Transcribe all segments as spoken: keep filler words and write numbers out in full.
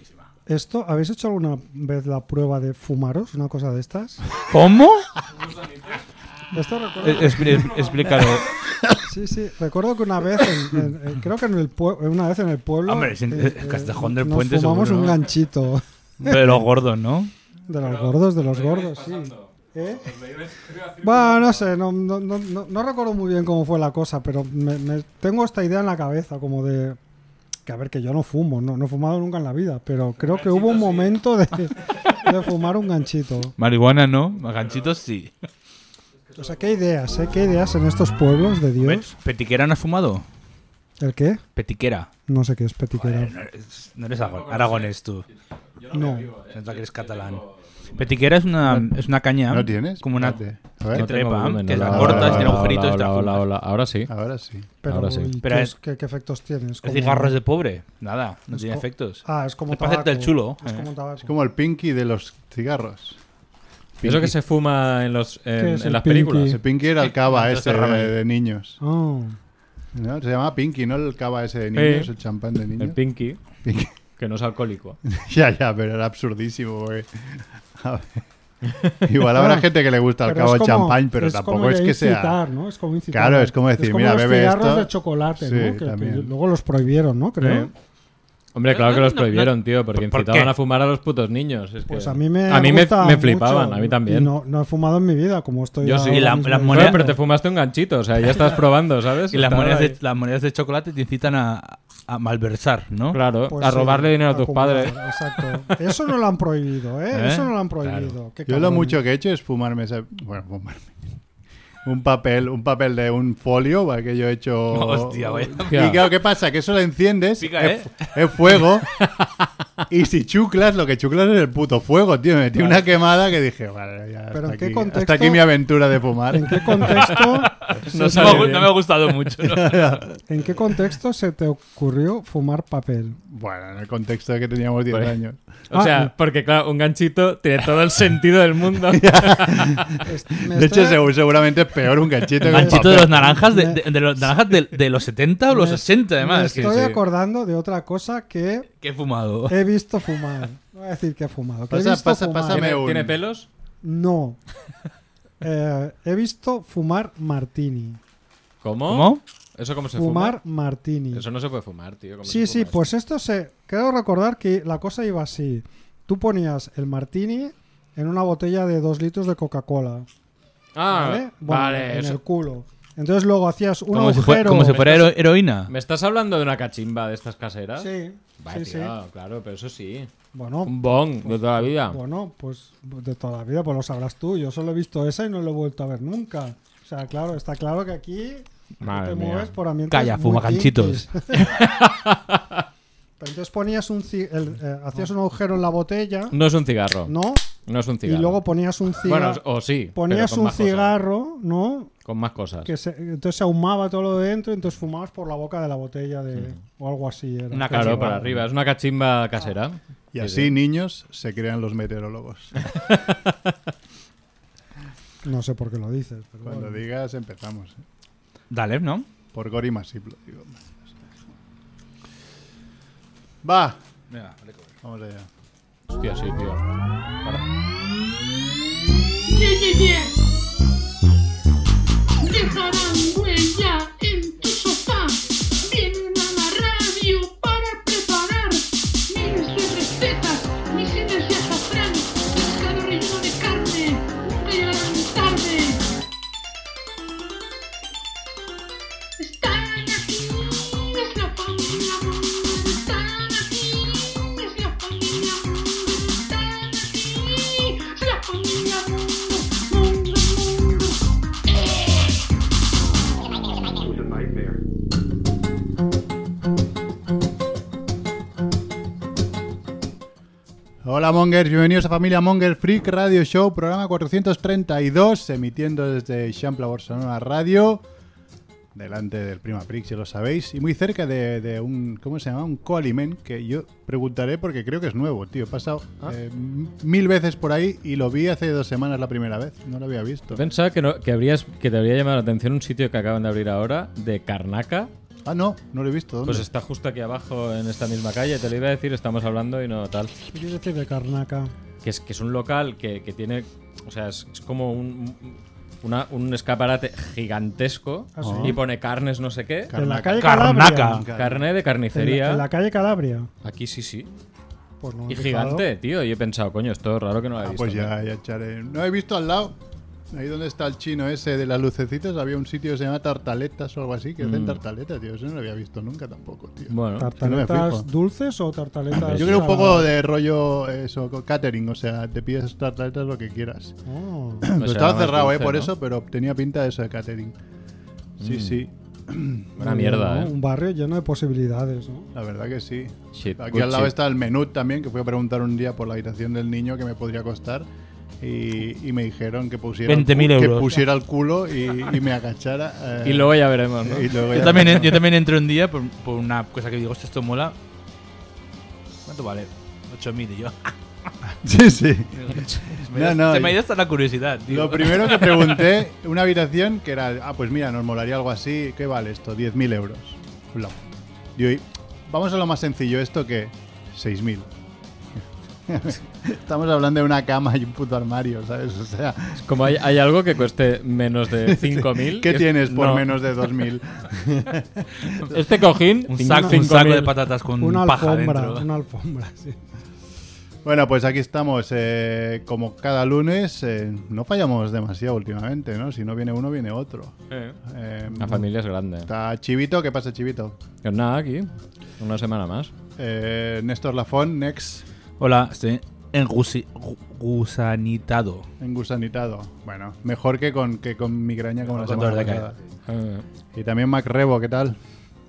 buenísima. Esto, ¿habéis hecho alguna vez la prueba de fumaros? ¿Una cosa de estas? ¿Cómo? Esto recuerdo... Es, es, explícalo. Sí, sí. Recuerdo que una vez, en, en, en, creo que en el pue- una vez en el pueblo... Hombre, es en- eh, el Castejón del nos Puente fumamos seguro, un ¿no? ganchito. De los gordos, ¿no? De los gordos, de los gordos, sí. ¿Eh? Bueno, no sé, no, no, no, no, no recuerdo muy bien cómo fue la cosa, pero me, me tengo esta idea en la cabeza, como de... Que a ver, que yo no fumo, no, no he fumado nunca en la vida, pero creo que hubo un momento de, de fumar un ganchito. Marihuana no, ganchitos sí. O sea, ¿qué ideas, eh? ¿Qué ideas en estos pueblos de Dios? ¿Petiquera no has fumado? ¿El qué? Petiquera. No sé qué es petiquera. Joder, no eres, no eres aragon- aragonés tú. No. Se nota que eres catalán. Petiquera es una, es una caña. ¿No tienes? Como una Espérate. A que ver. No tengo trepa, volumen, que hola, la hola, cortas, hola, tiene hola, agujeritos y te hola, la hola, fumas. hola. Ahora sí. Ahora sí. Pero, Ahora sí. ¿y Pero qué, es- es- qué, qué efectos tienes? ¿Es Como- cigarros de pobre? Nada, no Es tiene co- efectos. Ah, es como Es para hacerte el tabaco. chulo, Es eh. como tabaco. Es como el Pinky de los cigarros. Eso que se fuma en, los, ¿Qué en, es en el las Pinky? películas. El Pinky era el cava Entonces ese Ramón. de, de niños. Oh. ¿No? Se llama Pinky, ¿no? El cava ese de niños, Sí. el champán de niños. El Pinky, Pinky. que no es alcohólico. Ya, ya, pero era absurdísimo, güey. A ver. Igual habrá Ah, gente que le gusta al Pero cabo es el como- champán, pero es tampoco como es de que sea... incitar, ¿no? Es como incitar. Claro, es como decir, como mira, los bebe cigarros esto. de chocolate, Sí, ¿no? Que, que también. luego los prohibieron, ¿no? Creo. Sí. Hombre, claro que No, los no, prohibieron, no. tío, porque ¿Por incitaban qué? a fumar a los putos niños. Es que... Pues a mí me a mí me, gusta me flipaban, mucho, a mí también. y No, no he fumado en mi vida, como estoy Yo sí. ahora Y la- mismo las diciendo. monedas- Bueno, pero te fumaste un ganchito, o sea, ya estás probando, ¿sabes? Y las Estaba monedas, ahí. de, las monedas de chocolate te incitan a, a malversar, ¿no? Claro, Pues a sí, robarle dinero a tus acumular, padres. Exacto. Eso no lo han prohibido, ¿eh? ¿Eh? Eso no lo han prohibido. Qué Yo lo cabrones. mucho que he hecho es fumarme ese... Bueno, fumarme... Un papel, un papel de un folio, ¿vale? Que yo he hecho... Hostia, vaya. Y claro, ¿qué pasa? Que eso lo enciendes, Pica, es, ¿eh? es fuego, y si chuclas, lo que chuclas es el puto fuego, tío. Me metí una quemada que dije, vale, ya Pero hasta, ¿en qué aquí, contexto? hasta aquí mi aventura de fumar. ¿En qué contexto? No se- No me, sale ha- bien. no me ha gustado mucho. ¿no? ¿En qué contexto se te ocurrió fumar papel? Bueno, en el contexto de que teníamos diez Pues- años. O Ah, sea, porque claro, un ganchito tiene todo el sentido del mundo. Es- me De hecho, estoy- segu- seguramente es peor un ganchito que un Ganchito de papel. los naranjas, de, Me- de- de los naranjas de, de los setenta o los me- sesenta, Me además. que estoy sí. acordando de otra cosa que Que he fumado. he visto fumar. No voy a decir que he fumado. Que he Pasa- visto pasa- fumar. pásame ¿Tiene, un- ¿Tiene pelos? No. Eh, he visto fumar martini. ¿Cómo? ¿Cómo? ¿Eso cómo se Fumar fuma? martini. Eso no se puede fumar, tío. ¿Cómo Sí, se sí, fuma pues esto se... Creo recordar que la cosa iba así. Tú ponías el martini en una botella de dos litros de Coca-Cola. esto? Ah, ¿Vale? Bueno, vale. en eso- el culo. Entonces luego hacías un Como si, agujero... fuera, como si fuera ¿Me hero- estás- heroína. ¿Me estás hablando de una cachimba de estas caseras? Sí, Vale, sí, tío, sí. claro, pero eso sí. Bueno, Un bong de toda la vida. bueno, pues de toda la vida, pues lo sabrás tú. Yo solo he visto esa y no lo he vuelto a ver nunca. O sea, claro, está claro que aquí Madre te mía. mueves por ambientes Calla, muy fuma ganchitos. kinkies. Pero entonces ponías un ci- el, eh, hacías un agujero en la botella, No es un cigarro. ¿no? No es un Y cigarro. luego ponías un Bueno, cigarro, o sí. ponías pero con un más cosas. cigarro, ¿no? Con más cosas. Que se- entonces se ahumaba todo lo de dentro, y entonces fumabas por la boca de la botella de o algo así era. Una Claro, cachimba. para arriba. Es una cachimba casera. Y Sí, así, sí. niños, se crean los meteorólogos. No sé por qué lo dices, pero Cuando bueno. digas, empezamos. ¿eh? Dale, ¿no? Por Gori Masip, lo digo. Va, Venga, vale, cobre. vamos allá. Hostia, sí, tío. Para. Yeah, yeah, yeah. Dejarán huella en tu sofá. Vienen a la radio para preparar miles de recetas, misiles de azafrán, pescado relleno de carne. Nunca llegarán tarde. Están aquí, es la familia Munger. Están aquí, es la familia Munger. Están aquí, es la familia Munger. Munger, Munger. Hola Mongers, bienvenidos a Familia Monger Freak Radio Show, programa cuatrocientos treinta y dos, emitiendo desde Champla Barcelona Radio, delante del Prima Prix, si lo sabéis, y muy cerca de, de un, ¿cómo se llama? Un coaliment, que yo preguntaré porque creo que es nuevo, tío. He pasado eh, m- mil veces por ahí y lo vi hace dos semanas la primera vez, no lo había visto. Pensaba que, no, que, habrías, que te habría llamado la atención un sitio que acaban de abrir ahora, de Karnaka, Ah, no, no lo he visto. ¿Dónde? Pues está justo aquí abajo en esta misma calle. Te lo iba a decir, estamos hablando y no tal. ¿Qué quieres decir de Karnaka? Que es, que es un local que, que tiene. O sea, es, es como un, una- un escaparate gigantesco. ¿Ah, sí? Y pone carnes, no sé qué. En la Karnaka. calle Karnaka. Calabria. Carne de En la, carnicería. en la calle Calabria. Aquí sí, sí. Pues no me Y he fijado. gigante, tío. Y he pensado, coño, esto es raro que no lo he Ah, visto. pues ¿no? ya, ya echaré. No he visto al lado. Ahí donde está el chino ese de las lucecitas, había un sitio que se llama Tartaletas o algo así, que hacen Mm. tartaletas, tío. Eso no lo había visto nunca tampoco, tío. Bueno, ¿Tartaletas no me fijo. dulces o tartaletas? Yo creo un poco saladas? de rollo eso, con catering, o sea, te pides tartaletas lo que quieras. Oh. O Pero sea, estaba más cerrado, dulce, eh, por ¿no? eso, pero tenía pinta de eso de catering. Sí, Mm. sí, Una Muy bien, mierda, ¿no? ¿eh? Un barrio lleno de posibilidades, ¿no? la verdad que sí. Shit, Aquí good al lado shit. está el menú también, que fui a preguntar un día por la habitación del niño que me podría costar. Y, y me dijeron que pusiera, el, veinte mil cu- que euros. pusiera el culo y, y me agachara. eh, Y luego ya veremos, ¿no? y luego Yo ya- también, yo también entré un día por, por una cosa que digo, hostia, esto mola. ¿Cuánto vale? ocho mil y yo. Sí, sí. Se me, No, dio- no, se me y- dio hasta la curiosidad, tío. Lo primero que pregunté, una habitación que era, ah, pues mira, nos molaría algo así, ¿qué vale esto? diez mil euros. Hola. Y hoy, vamos a lo más sencillo, ¿esto qué? seis mil. Estamos hablando de una cama y un puto armario, ¿sabes? O sea, Como hay, hay algo que cueste menos de cinco mil. ¿qué tienes por no. menos de dos mil? Este cojín, un cinco- saco, un cinco saco mil. de patatas con Una paja alfombra, dentro. una alfombra, sí. Bueno, pues aquí estamos, eh, como cada lunes, eh, no fallamos demasiado últimamente, ¿no? Si no viene uno, viene otro. Eh, Eh, La familia es grande. Está Chivito, ¿qué pasa Chivito? Pues nada, aquí. Una semana más. Eh, Néstor Lafón, Nex, Hola, estoy engusi- gu- gusanitado. engusanitado. Bueno, mejor que con, que con migraña como la Con semana dolor de pasada. Eh, Y también Mac Rebo, ¿qué tal?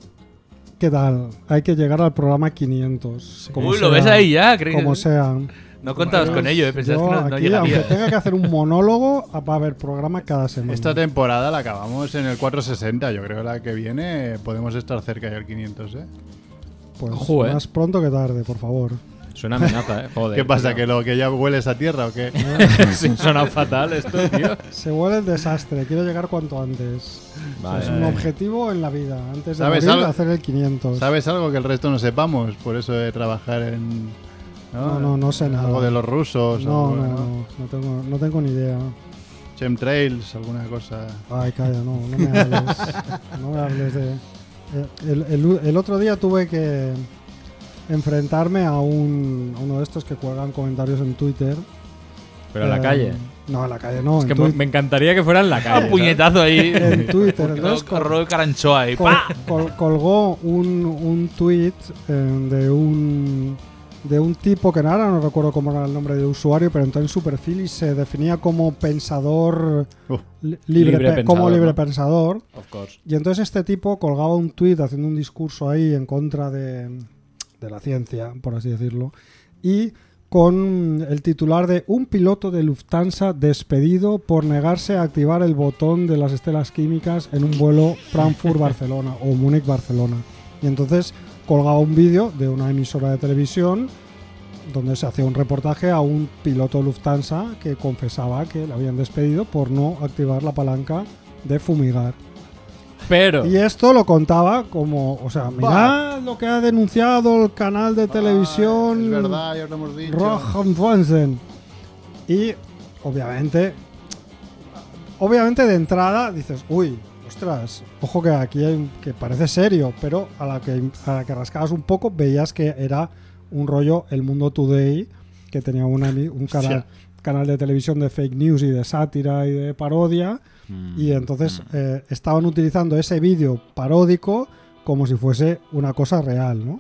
¿Qué tal? Hay que llegar al programa quinientos. como Uy, lo sea, ves ahí ya, creo que- Como sea. No contabas con ello, eh, pensabas Yo que no, no aquí, llegaría. aunque tenga que hacer un monólogo, va a haber programa cada semana. Esta temporada la acabamos en el cuatrocientos sesenta. Yo creo que la que viene podemos estar cerca del quinientos, ¿eh? Pues Ojo, eh. más pronto que tarde, por favor. Suena amenaza, ¿eh? Joder. ¿Qué pasa? tío. ¿Que lo que ya hueles a tierra o qué? Sí, suena fatal esto, tío. Se huele el desastre, quiero llegar cuanto antes. Vale. Es un objetivo en la vida, antes de ¿Sabes morir, algo? hacer el quinientos. ¿Sabes algo que el resto no sepamos? Por eso de trabajar en... No, no, no sé nada. Algo de los rusos. No, algo, no, no, no tengo, no tengo ni idea. Chemtrails, alguna cosa. Ay, calla, no, no me hables. No me hables de... El, el- el otro día tuve que enfrentarme a, un, a uno de estos que cuelgan comentarios en Twitter. Pero en la Eh, calle. No, en la calle no. Es en que Twi- me encantaría que fuera en la Ah, calle. un puñetazo ahí. En Twitter. Entonces, Entonces, corro de caranchoa ahí. col- ¡Pa! col- colgó un, un tweet eh, de un de un tipo que ahora no recuerdo cómo era el nombre de usuario, pero entró en su perfil y se definía como pensador Uf. li- libre, Libre pe- como pensador, libre ¿no? pensador. Of course. Y entonces este tipo colgaba un tweet haciendo un discurso ahí en contra de, de la ciencia, por así decirlo, y con el titular de un piloto de Lufthansa despedido por negarse a activar el botón de las estelas químicas en un vuelo Frankfurt-Barcelona o Múnich-Barcelona. Y entonces colgaba un vídeo de una emisora de televisión donde se hacía un reportaje a un piloto de Lufthansa que confesaba que le habían despedido por no activar la palanca de fumigar. Pero. Y esto lo contaba como, o sea, mirad lo que ha denunciado el canal de televisión Ah, es verdad, ya lo hemos dicho. Rohan Fansen. Y obviamente, obviamente de entrada dices, uy, ostras, ojo que aquí hay un- que parece serio, pero a la que a la que rascabas un poco veías que era un rollo El Mundo Today, que tenía una, un canal, canal de televisión de fake news y de sátira y de parodia. Y entonces eh, estaban utilizando ese vídeo paródico como si fuese una cosa real, ¿no?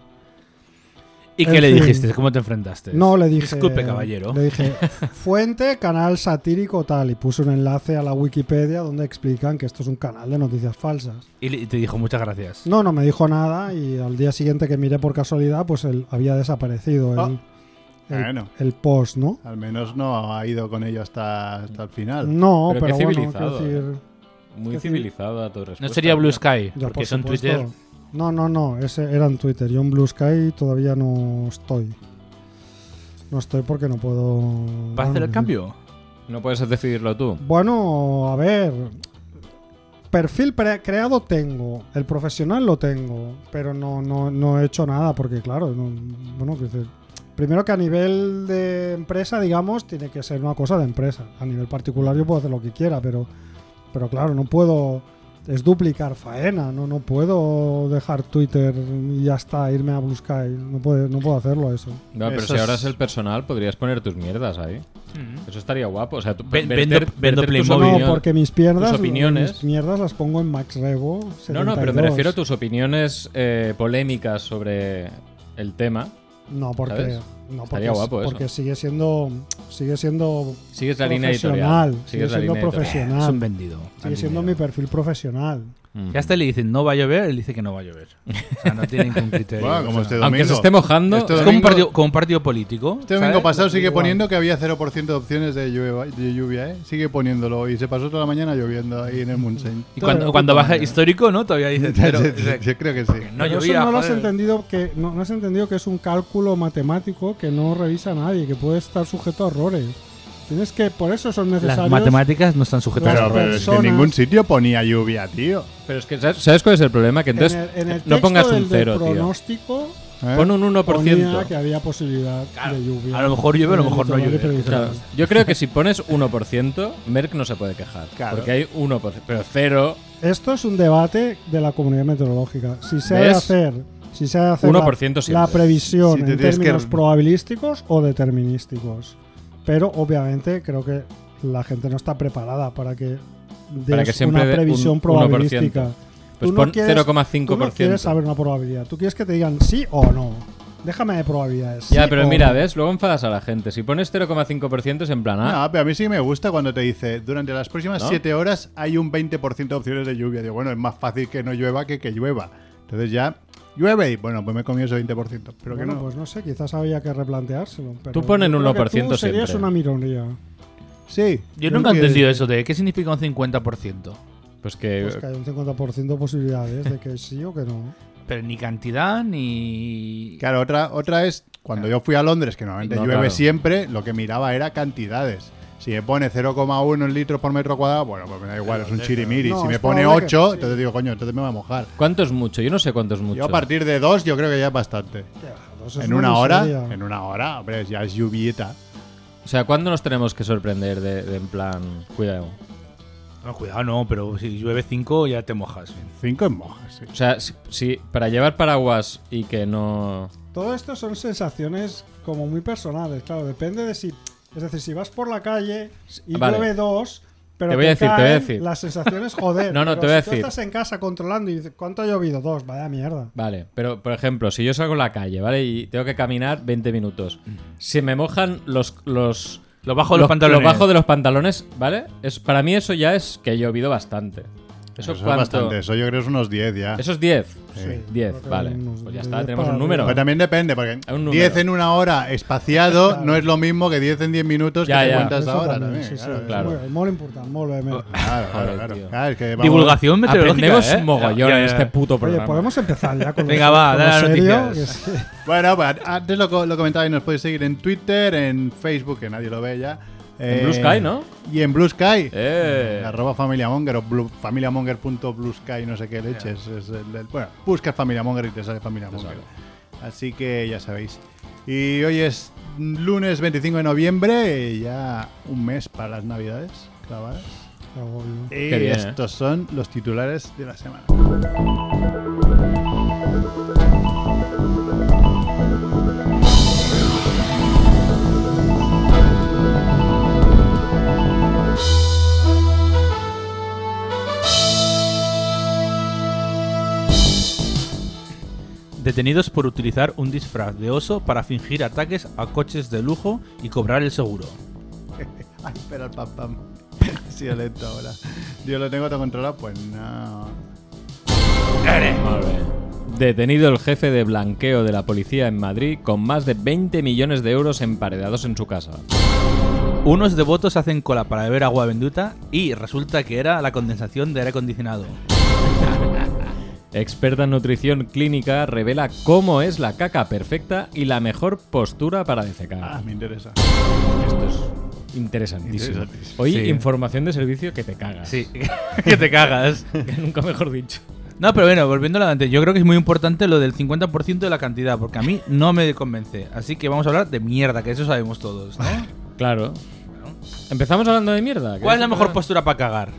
¿Y En qué le fin. dijiste? ¿Cómo te enfrentaste? No, le dije... Disculpe, caballero. Le dije, fuente, canal satírico tal, y puse un enlace a la Wikipedia donde explican que esto es un canal de noticias falsas. Y le- y te dijo muchas gracias. No, no me dijo nada y al día siguiente que miré por casualidad, pues él había desaparecido el, Ah. el, Bueno. el post, ¿no? Al menos no ha ido con ello hasta, hasta el final. No, Pero pero, qué bueno, civilizado, quiero decir... Muy ¿Qué civilizado a tu respuesta. ¿No sería Blue Sky? ya, Porque por son supuesto. Twitter. No, no, no, ese era en Twitter. Yo en Blue Sky todavía no estoy. No estoy porque no puedo... ¿Va a hacer el bueno, cambio? No puedes decidirlo tú. Bueno, a ver. perfil pre- creado tengo, el profesional lo tengo, pero no, no, no he hecho nada porque, claro, no, bueno, pues, primero que a nivel de empresa, digamos, tiene que ser una cosa de empresa. A nivel particular yo puedo hacer lo que quiera, pero, pero claro, no puedo... Es duplicar faena, no, no puedo dejar Twitter y ya está, irme a Blue Sky. No puedo, no puedo hacerlo eso. No, pero Eso si ahora es- es el personal, podrías poner tus mierdas ahí. Mm. Eso estaría guapo. O sea, tú, Ven- verter- vendo- vendo verter tus Playmobil. No, opiniones- porque mis piernas, tus opiniones. mis mierdas las pongo en Max Revo No, no, pero me setenta y dos. refiero a tus opiniones eh, polémicas sobre el tema. No, porque ¿Sabes? no, Estaría porque, guapo eso. porque sigue siendo sigue siendo Sigues la línea profesional, editorial. sigue Sigues la siendo línea editorial. profesional. Es un vendido. sigue al siendo mi dinero. perfil profesional. Mm. Ya hasta le dicen no va a llover, él dice que no va a llover. O sea, no tiene ningún criterio. Bueno, O como sea, este Aunque domingo. se esté mojando, Este es como un, domingo- partido, como un partido político. Este domingo ¿sabes? pasado sigue Igual. poniendo que había cero por ciento de opciones de lluvia, de lluvia, ¿eh? Sigue poniéndolo y se pasó toda la mañana lloviendo ahí en el Montseny. Y cuando, Pero- cuando baja histórico, ¿no? Todavía dice cero. Yo creo que sí. No Pero llovía, eso no lo has joder. entendido que no, no has entendido que es un cálculo matemático que no revisa nadie, que puede estar sujeto a errores. Tienes que por eso son Las necesarios. matemáticas no están sujetas Las Pero, a pero es que en personas- ningún sitio ponía lluvia, tío. Pero es que, ¿sabes, ¿sabes cuál es el problema? Que en entonces el, en el no texto pongas del, un cero, del tío. pronóstico ¿Eh? Pon un uno por ciento. ponía que había posibilidad de lluvia. A lo mejor llueve, a lo En el mejor no litoral y llueve. prelitoral. Claro, yo creo que si pones uno por ciento, Merck no se puede quejar. Claro. Porque hay uno por ciento. Pero cero, Esto es un debate de la comunidad meteorológica. Si se ha de ¿Ves? hacer, si se ha de hacer uno la- por ciento la, siempre. previsión Si te en tienes que- términos probabilísticos o determinísticos. Pero obviamente creo que la gente no está preparada para que des Para que siempre una dé un previsión uno por probabilística. ciento. Pues Tú no pon quieres- cero coma cinco Tú por no quieres ciento. saber una probabilidad. Tú quieres que te digan sí o no. Déjame de probabilidades. Ya, sí pero o mira, no. ¿ves? Luego enfadas a la gente. Si pones cero coma cinco por ciento es en plan, ah, No, pero a mí sí me gusta cuando te dice durante las próximas ¿No? siete horas hay un veinte por ciento de opciones de lluvia. Digo, bueno, es más fácil que no llueva que que llueva. Entonces ya llueve y bueno, pues me he comido ese veinte por ciento. Pero Bueno, que no. pues no sé, quizás había que replanteárselo. pero Tú pon en yo creo uno por que ciento tú serías siempre. una minoría. Sí. Yo nunca he que- entendido eso de qué significa un cincuenta por ciento. pues que. Pues que hay un cincuenta por ciento de posibilidades de que sí o que no. Pero ni cantidad ni. Claro, otra, otra es cuando yo fui a Londres, que normalmente No, llueve claro. siempre, lo que miraba era cantidades. Si me pone cero coma uno en litros por metro cuadrado, bueno, pues me da igual, es un chirimiri. No, si me es pone probable que- ocho, sí. entonces digo, coño, entonces me va a mojar. ¿Cuánto es mucho? Yo no sé cuánto es mucho. Yo a partir de dos, yo creo que ya es bastante. Dos es En una muy hora, seria. en una hora, hombre, ya es lluvieta. O sea, ¿cuándo nos tenemos que sorprender de, de en plan, cuidado? No, cuidado, no, pero si llueve cinco ya te mojas. Cinco en mojas, sí. O sea, si, si- para llevar paraguas y que no. Todo esto son sensaciones como muy personales, claro, depende de si... Es decir, si vas por la calle y Vale. llueve dos, pero Te voy a decir, te voy a caen, decir. las sensaciones, joder. No, no, pero te voy a si decir. tú estás en casa controlando y dices, ¿cuánto ha llovido? Dos, vaya mierda. Vale, pero por ejemplo, si yo salgo a la calle, ¿vale? Y tengo que caminar veinte minutos. Si me mojan los. los Lo bajo de los pantalones. Lo bajo de los pantalones, ¿vale? Es, para mí eso ya es que ha llovido bastante. ¿Eso, Eso es cuánto? bastante, eso yo creo es unos diez ya. Eso es diez. Sí. diez, creo que vale. unos Pues ya diez está, tenemos para un número. Pero también depende, porque Hay un número. diez en una hora espaciado no es lo mismo que diez en diez minutos Ya, que ya. cuentas Eso ahora también, también. sí, claro, sí, claro. Muy, molt important, molt bé. Mer. Claro, Joder, claro, tío. claro, es que vamos- Divulgación meteorológica. Aprendemos ¿eh? mogollón Ya, ya, en ya. este puto Oye, programa. podemos empezar ya con lo, Venga, va, con dale lo las serio. noticias. que es- Bueno, pues antes lo, co- lo comentaba y nos podéis seguir en Twitter, en Facebook, que nadie lo ve ya. En Blue Sky, ¿no? Y en Blue Sky. Eh. Arroba FamiliaMonger o blue, familiamonger.bluesky, no sé qué leches. Es el, del- bueno, buscas FamiliaMonger y te sale FamiliaMonger. Así que ya sabéis. Y hoy es lunes veinticinco de noviembre, y ya un mes para las navidades clavadas. Y Qué bien, ¿eh? estos son los titulares de la semana. Detenidos por utilizar un disfraz de oso para fingir ataques a coches de lujo y cobrar el seguro. Ay, espera el pam pam. Sí, lento ahora. Yo lo tengo todo controlado, pues no. Molt bé. Detenido el jefe de blanqueo de la policía en Madrid con más de veinte millones de euros emparedados en su casa. Unos devotos hacen cola para beber agua bendita y resulta que era la condensación de aire acondicionado. Experta en nutrición clínica revela cómo es la caca perfecta y la mejor postura para defecar. Ah, me interesa. Esto es Interesantísimo. Interesantísimo. Hoy Sí. información de servicio que te cagas. Sí, que te cagas. Que nunca mejor dicho. No, pero bueno, volviendo adelante, yo creo que es muy importante lo del cincuenta por ciento de la cantidad, porque a mí no me convence. Así que vamos a hablar de mierda, que eso sabemos todos, ¿no? Claro. Empezamos hablando de mierda. ¿Cuál es la ¿Queréis mejor empezar? postura para cagar?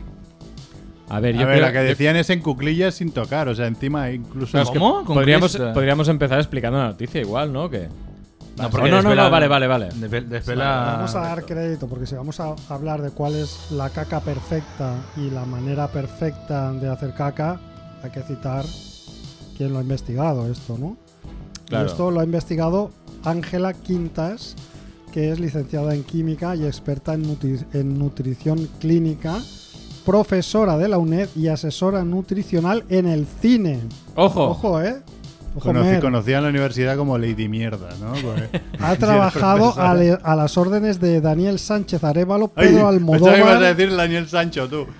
A ver, yo A ver, creo la que decían es en cuclillas sin tocar, o sea, encima incluso... Claro, es que ¿Cómo? ¿Con podríamos, Cristo? podríamos empezar explicando la noticia igual, ¿no? Que No, porque no, no, no, vale, vale, vale. Desve- Desvela. Vamos a dar crédito, porque si vamos a hablar de cuál es la caca perfecta y la manera perfecta de hacer caca, hay que citar quién lo ha investigado esto, ¿no? Claro. Y esto lo ha investigado Ángela Quintas, que es licenciada en química y experta en, nutri- en nutrición clínica, profesora de la UNED y asesora nutricional en el cine. ¡Ojo! Ojo, ¿eh? Ojo, Conocí, Mer. conocía en la universidad como Lady Mierda, ¿no? Porque- Ha Sí, trabajado profesora. a, le- a las órdenes de Daniel Sánchez Arévalo, Ay, Pedro pensaba que ibas a Almodóvar, decir Daniel Sancho, tú.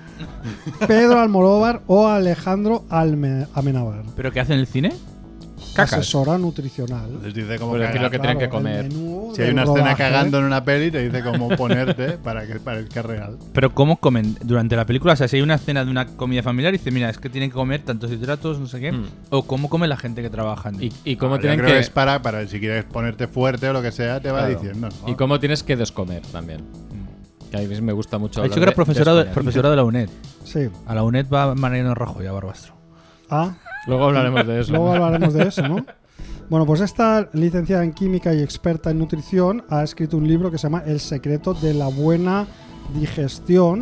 Pedro Almodóvar o Alejandro Alme- Amenábar. ¿Pero qué hace en el cine? Cacas. Asesora nutricional. Entonces dice cómo Pues decir cagar. lo que tienen que el comer. menú Si hay del una escena rodaje. cagando en una peli, te dice cómo ponerte para que parezca real. Pero ¿cómo comen durante la película? O sea, si hay una escena de una comida familiar y dice, mira, es que tienen que comer tantos hidratos, no sé qué. Mm. O cómo come la gente que trabaja en ¿Y, y cómo No, yo tienen creo que, es para, para si quieres ponerte fuerte o lo que sea, te va Claro. diciendo, ¿no? y cómo tienes que descomer también? Que a mí me gusta mucho Ha dicho hablar que era de profesora de, descomer. profesora de la UNED. Sí. A la UNED va Mariano Rajoy a Barbastro. Ah, Luego hablaremos de eso. luego hablaremos de eso, ¿no? Bueno, pues esta licenciada en química y experta en nutrición ha escrito un libro que se llama El secreto de la buena digestión,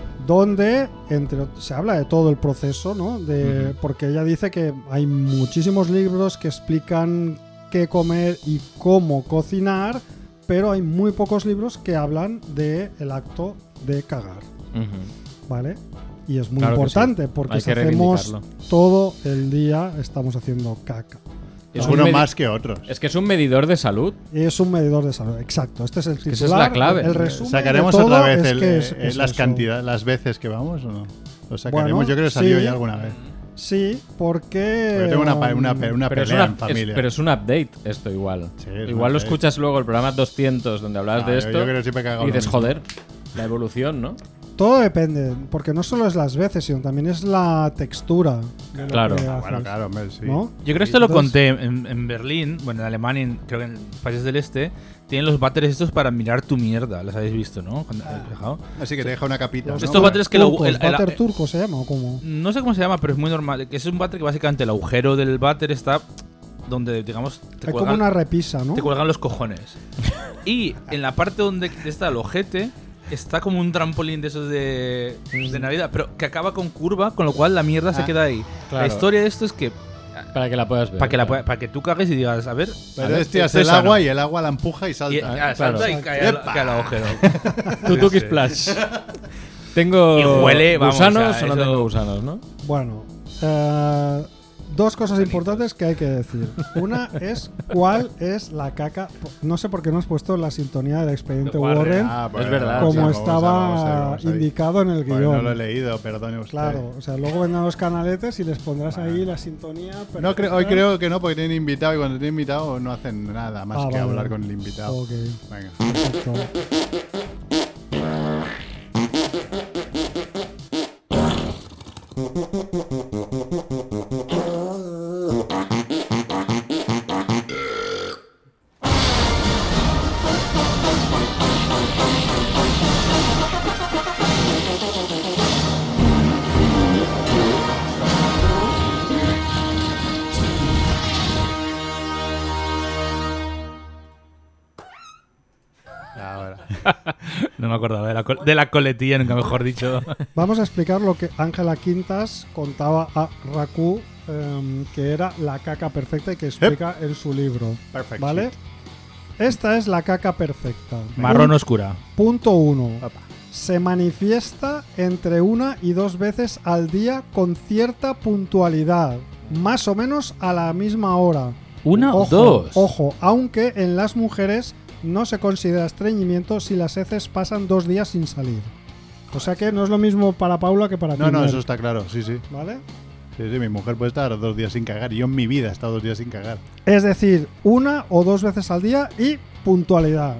donde entre, ot- se habla de todo el proceso, ¿no? De, Ujú. porque ella dice que hay muchísimos libros que explican qué comer y cómo cocinar, pero hay muy pocos libros que hablan del acto de cagar, Ujú. ¿vale? Y es muy Claro que importante sí. porque Hay si que hacemos reivindicarlo. todo el día estamos haciendo caca. Es un Uno medi- más que otros. Es que es un medidor de salud. Es un medidor de salud, exacto. Este es el que titular. esa es la clave. El resumen ¿Sacaremos de todo otra vez es el- que es- eh, es las eso. cantidades, las veces que vamos o no? Lo sacaremos, Bueno, yo creo que salió sí. ya alguna vez. Sí, porque... Porque tengo una, pa- um, una, pe- una Pero es, pelea una- en familia. es- pero es un update esto igual. Sí, es un igual lo update. escuchas luego el programa doscientos donde hablabas Ah, de yo- esto yo creo que siempre he cagado y lo dices, mismo. joder, la evolución, ¿no? Todo depende, porque no solo es las veces, sino también es la textura. de lo Claro. que Ah, bueno, haces, claro, hombre, sí. ¿no? Yo creo que esto lo Entonces- conté en, en Berlín, bueno, en Alemania, en- creo que en países del este, tienen los váteres estos para mirar tu mierda. Los habéis visto, ¿no? Cuando- ¿habéis fijado? Así que te deja una capita. Los ¿no? Estos váteres que lo- turcos, el- el- váter el- turco se llama o cómo. No sé cómo se llama, pero es muy normal. Que es un váter que básicamente el agujero del váter está donde, digamos, te Hay como cuelgan, una repisa, ¿no? te cuelgan los cojones. Y en la parte donde está el ojete está como un trampolín de esos de, de Navidad, pero que acaba con curva, con lo cual la mierda se Ah, queda ahí. claro. La historia de esto es que Para que la puedas ver. para que, la claro. pueda- para que tú cagues y digas, a ver, Pero a ver, este esto hace es el agua sano. y el agua la empuja y salta. Y, ¿eh? ah, salta y Claro. cae, al, Epa. cae al agujero. Tutuki Sí. Splash. Tengo Y huele, vamos, gusanos o sea, o no eso- tengo gusanos, ¿no? Bueno, eh, dos cosas importantes que hay que decir. Una es cuál es la caca. No sé por qué no has puesto la sintonía del expediente De Warren. Warren Ah, Es verdad, como sí, vamos a- estaba vamos a ver, vamos a ver. indicado en el Pues guión. no lo he leído, perdone usted. Claro, o sea, luego vendrán los canaletes y les pondrás ahí la sintonía. No, creo, perfecta. hoy creo que no, porque tienen invitado y cuando tienen invitado no hacen nada más Ah, que vale, hablar vale. con el invitado. Ok, Venga. perfecto. Ahora. No me acordaba de la, col- de la coletilla, nunca mejor dicho. Vamos a explicar lo que Ángela Quintas contaba a Raku, em, que era la caca perfecta y que explica en su libro. Perfect ¿Vale? shit. Esta es la caca perfecta. Marrón Pun- oscura. Punto uno. Opa. Se manifiesta entre una y dos veces al día con cierta puntualidad, más o menos a la misma hora. ¿Una o Ojo, dos? Ojo, aunque en las mujeres no se considera estreñimiento si las heces pasan dos días sin salir. O sea que no es lo mismo para Paula que para ti. No, no, Mer, eso está claro, sí, sí. ¿Vale? Sí, sí, mi mujer puede estar dos días sin cagar. Y yo en mi vida he estado dos días sin cagar. Es decir, una o dos veces al día y puntualidad.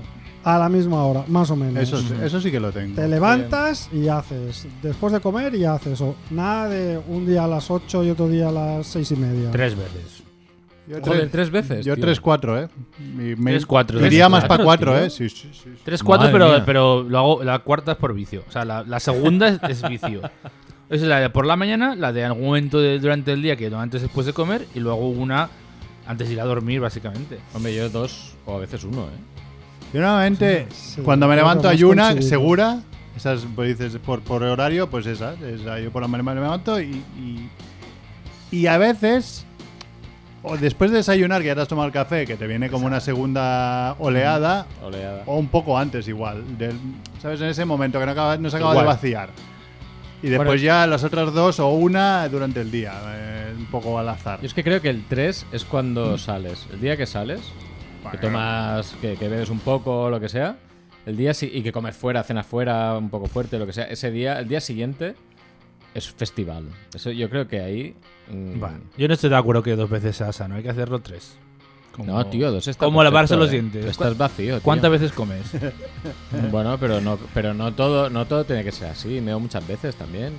a la misma hora, más o menos. Eso, sí- eso sí que lo tengo. Te levantas y haces. Después de comer y haces. O nada de un día a las ocho y otro día a las seis y media. Tres veces. Yo Joder, tres veces. Yo tío. tres cuatro, ¿eh? Y me- Tres, cuatro. Iría Tres, más para cuatro, cuatro, tío. ¿eh? Sí, sí, sí. sí. Tres, cuatro, Madre pero, mía. pero lo hago, la cuarta es por vicio. O sea, la, la segunda es, es vicio. Esa es la de por la mañana, la de algún momento de- durante el día, que antes después de comer, y luego una antes de ir a dormir, básicamente. Hombre, yo dos o a veces uno, ¿eh? Yo normalmente, Sí, cuando me creo que levanto hemos hay una coincidido. segura. Esas, pues dices, por, por horario, pues esa. esa yo por la mañana me levanto y, y. Y a veces. O después de desayunar, que ya te has tomado el café, que te viene como una segunda oleada. Oleada. O un poco antes igual. del- ¿Sabes? En ese momento que no, acaba, no se acaba Igual. de vaciar. Y después Bueno. ya las otras dos o una durante el día. eh, un poco al azar. Yo es que creo que el tres es cuando sales. El día que sales, que Bueno, tomas, que, que bebes un poco o lo que sea, el día si- y que comes fuera, cenas fuera, un poco fuerte, lo que sea, ese día, el día siguiente es festival. Eso yo creo que ahí. mm, Vale. Yo no estoy de acuerdo que dos veces sea sano, hay que hacerlo tres. Como- No, tío, dos está Como perfecto, lavarse los eh. dientes. Estás vacío, tío. ¿Cuántas veces comes? Bueno, pero no, pero no todo, no todo tiene que ser así. Meo muchas veces también.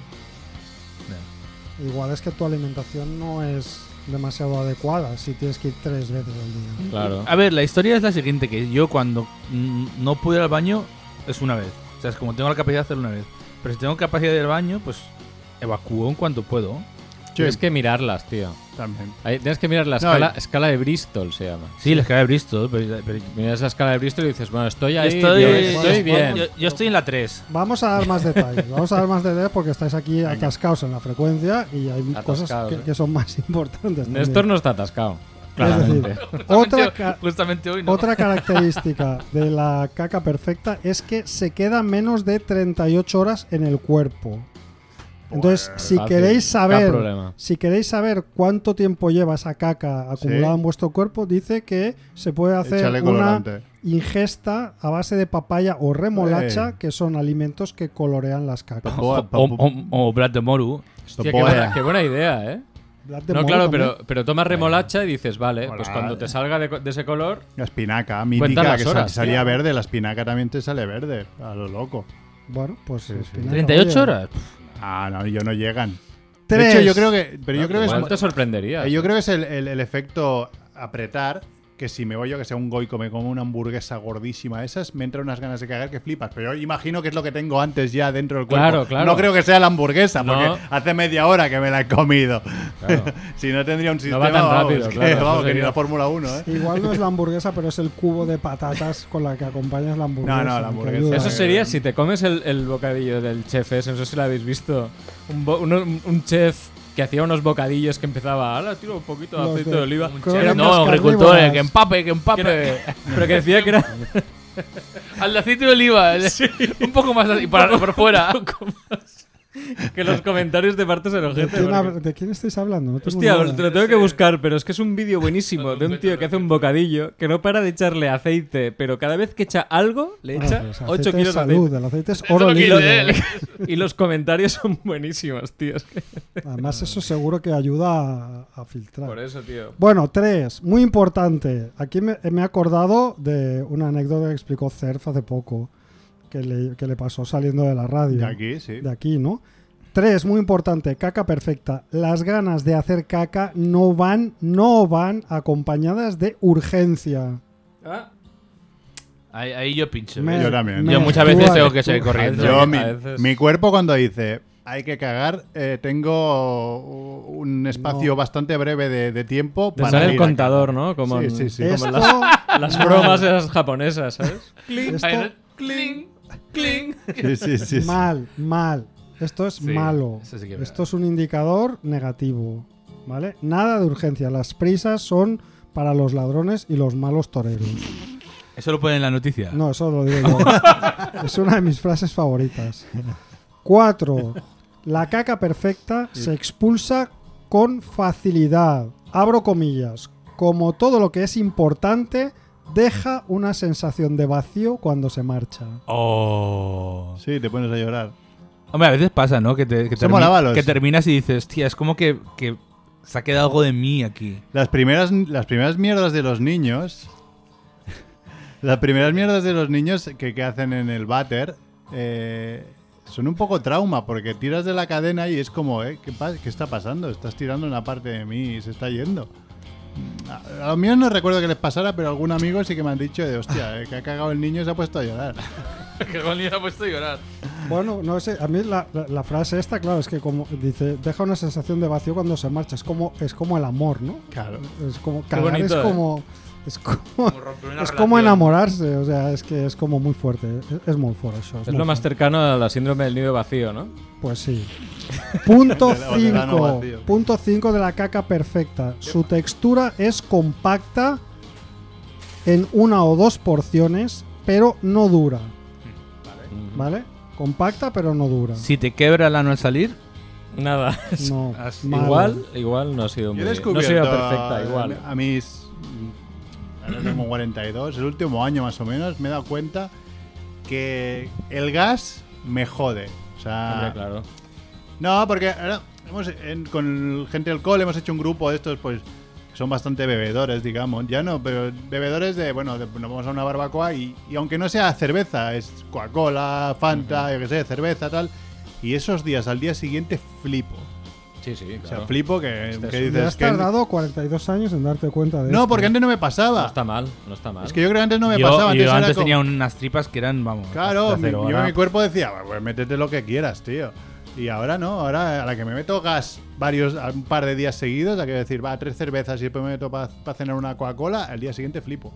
Igual es que tu alimentación no es demasiado adecuada si tienes que ir tres veces al día. Claro. A ver, la historia es la siguiente, que yo cuando mm, no puedo ir al baño es una vez. O sea, es como tengo la capacidad de hacerlo una vez. Pero si tengo capacidad de ir al baño, pues evacúo en cuanto puedo. Tienes que mirarlas, tío. También. Ahí tienes que mirar la No, escala, y- escala de Bristol, se llama. Sí, les cae de Bristol, pero, pero- Miras la escala de Bristol y dices, bueno, estoy ahí, estoy, bien, estoy bueno, bien. Yo, yo estoy en la tres. Vamos a dar más detalles. Vamos a dar más detalles porque estáis aquí Venga. atascados en la frecuencia y hay cosas Atascados, que, eh. que son más importantes. Néstor también. no está atascado. Es Claramente. decir, Justamente, otra, ca- justamente hoy no. otra característica de la caca perfecta es que se queda menos de treinta y ocho horas en el cuerpo. Entonces, Pues, si fácil, queréis sin saber, problema. si queréis saber cuánto tiempo lleva esa caca acumulada Sí. en vuestro cuerpo, dice que se puede hacer Échale una colorante. ingesta a base de papaya o remolacha, Eh. que son alimentos que colorean las cacas. Boa- O, o, o Brad de Moru. Hostia, qué, Boa. buena, qué buena idea, ¿eh? Blood de No, moro claro, también. pero, pero tomas remolacha y dices, vale, Hola. pues cuando te salga de, co- de ese color, La espinaca, Cuenta mítica, las que sal- horas, salía tío. verde. La espinaca también te sale verde. A lo loco. Bueno, pues espinaca, ¿treinta y ocho oye. horas? Ah, no, yo no llegan. Tres. De hecho, yo creo que. Pero yo creo que igual es, te sorprendería. eh, yo creo que es el, el- el efecto apretar. Que si me voy yo, que sea un goico, me como una hamburguesa gordísima esas, me entran unas ganas de cagar que flipas. Pero yo imagino que es lo que tengo antes ya dentro del cuerpo. Claro, claro. No creo que sea la hamburguesa, No. porque hace media hora que me la he comido. Claro. Si no tendría un sistema, va tan vamos, rápido, que, claro, eso vamos, que ni sería- la Fórmula uno, ¿eh? Igual no es la hamburguesa, pero es el cubo de patatas con la que acompañas la hamburguesa. No, no, la que hamburguesa. ayuda. Eso Eh, sería si te comes el, el bocadillo del chef ese, no sé si lo habéis visto. Un, bo- uno- un chef que hacía unos bocadillos que empezaba, ahora tiro un poquito de Los aceite de- de oliva. Un Pero Eran no, más agricultores, carnívoras. que empape, que empape. Que era- Pero que decía que era Al de aceite de oliva. el- Un poco más así, por, por fuera. que los comentarios de partes el ¿De ojete. quién, porque- hab- de quién estáis hablando? No tengo Hostia, ni idea. te lo tengo que buscar, pero es que es un vídeo buenísimo de un tío que hace un bocadillo que no para de echarle aceite, pero cada vez que echa algo, le Ah, echa pues aceite ocho es kilos de aceite. salud, el aceite es Eso oro lo quiere líquido. él. Y los comentarios son buenísimos, tío. Es que- Además, eso seguro que ayuda a, a filtrar. Por eso, tío. Bueno, tres, muy importante. Aquí me, me he acordado de una anécdota que explicó Cerf hace poco, que le, que le pasó saliendo de la radio. De aquí, sí. De aquí, ¿no? Tres, muy importante, caca perfecta. Las ganas de hacer caca no van, no van acompañadas de urgencia. Ahí, ahí yo pincho. Me- Yo también. me Yo muchas veces actúa- tengo que salir corriendo. Yo- Yo, a mi, veces- mi cuerpo cuando dice hay que cagar, eh, tengo un espacio No. bastante breve de, de tiempo Te para sale el ir a contador, cagar. ¿no? Como, Sí, en- sí, sí. Esto, como las, las mal, bromas esas japonesas, ¿sabes? esto Ahí, cling, cling. Sí, sí, sí, sí. mal, mal. Esto es Sí, malo. eso sí que es Esto es un indicador negativo. ¿Vale? Nada de urgencia. Las prisas son para los ladrones y los malos toreros. Eso lo ponen en la noticia. No, eso lo digo yo. Es una de mis frases favoritas. Cuatro. La caca perfecta se expulsa con facilidad. Abro comillas. Como todo lo que es importante, deja una sensación de vacío cuando se marcha. Oh. Sí, te pones a llorar. Hombre, a veces pasa, ¿no? Que, te, que, Se termi- molaba los- que terminas y dices, tía, es como que, que se ha quedado algo de mí aquí. Las primeras, las primeras mierdas de los niños. Las primeras mierdas de los niños que, que hacen en el váter eh, son un poco trauma, porque tiras de la cadena y es como, ¿eh? ¿Qué, pa- ¿qué está pasando? Estás tirando una parte de mí y se está yendo. A, a los míos no recuerdo que les pasara, pero algún amigo sí que me han dicho de, hostia, eh, que ha cagado el niño y se ha puesto a llorar. Que el niño ha puesto a llorar. Bueno, no sé, a mí la, la, la frase esta, claro, es que como dice, deja una sensación de vacío cuando se marcha. Es como, es como el amor, ¿no? Claro. Es como cagar, bonito, es ¿eh? como. Es como, Como romper una es como relación. enamorarse, o sea, es que es como muy fuerte. Es, es muy fuerte eso. Es muy lo más fuerte. cercano a la síndrome del nido vacío, ¿no? Pues sí. Punto O del ano cinco. vacío. Punto cinco de la caca perfecta. Su textura es compacta en una o dos porciones, pero no dura. ¿Vale? Compacta, pero no dura. Si te quebra el ano al salir, Nada. No, Así. malo. Igual, igual no ha sido muy. Yo he No ha descubierto sido perfecta, a- igual. A mis. Ahora tengo cuarenta y dos, el último año más o menos, me he dado cuenta que el gas me jode. O sea. Hombre, claro. No, porque ahora hemos, en- con gente del cole hemos hecho un grupo de estos, pues. Que son bastante bebedores, digamos. Ya no, pero bebedores de. Bueno, de- nos vamos a una barbacoa y, y aunque no sea cerveza, es Coca-Cola, Fanta, yo qué sé, cerveza, tal. Y esos días, al día siguiente, flipo. Sí, sí, O sea, claro. flipo que, Este que es un- Ya dices has que. tardado cuarenta y dos años en darte cuenta de No, esto. porque antes no me pasaba. No está mal, no está mal. Es que yo creo que antes no me yo, pasaba. yo era antes como- tenía unas tripas que eran, vamos. Claro, de mi, acero. yo Ahora- mi cuerpo decía, pues métete lo que quieras, tío. Y ahora no, ahora a la que me meto gas varios, a un par de días seguidos, a que decir, va, tres cervezas y después me meto para cenar una Coca-Cola, al día siguiente flipo.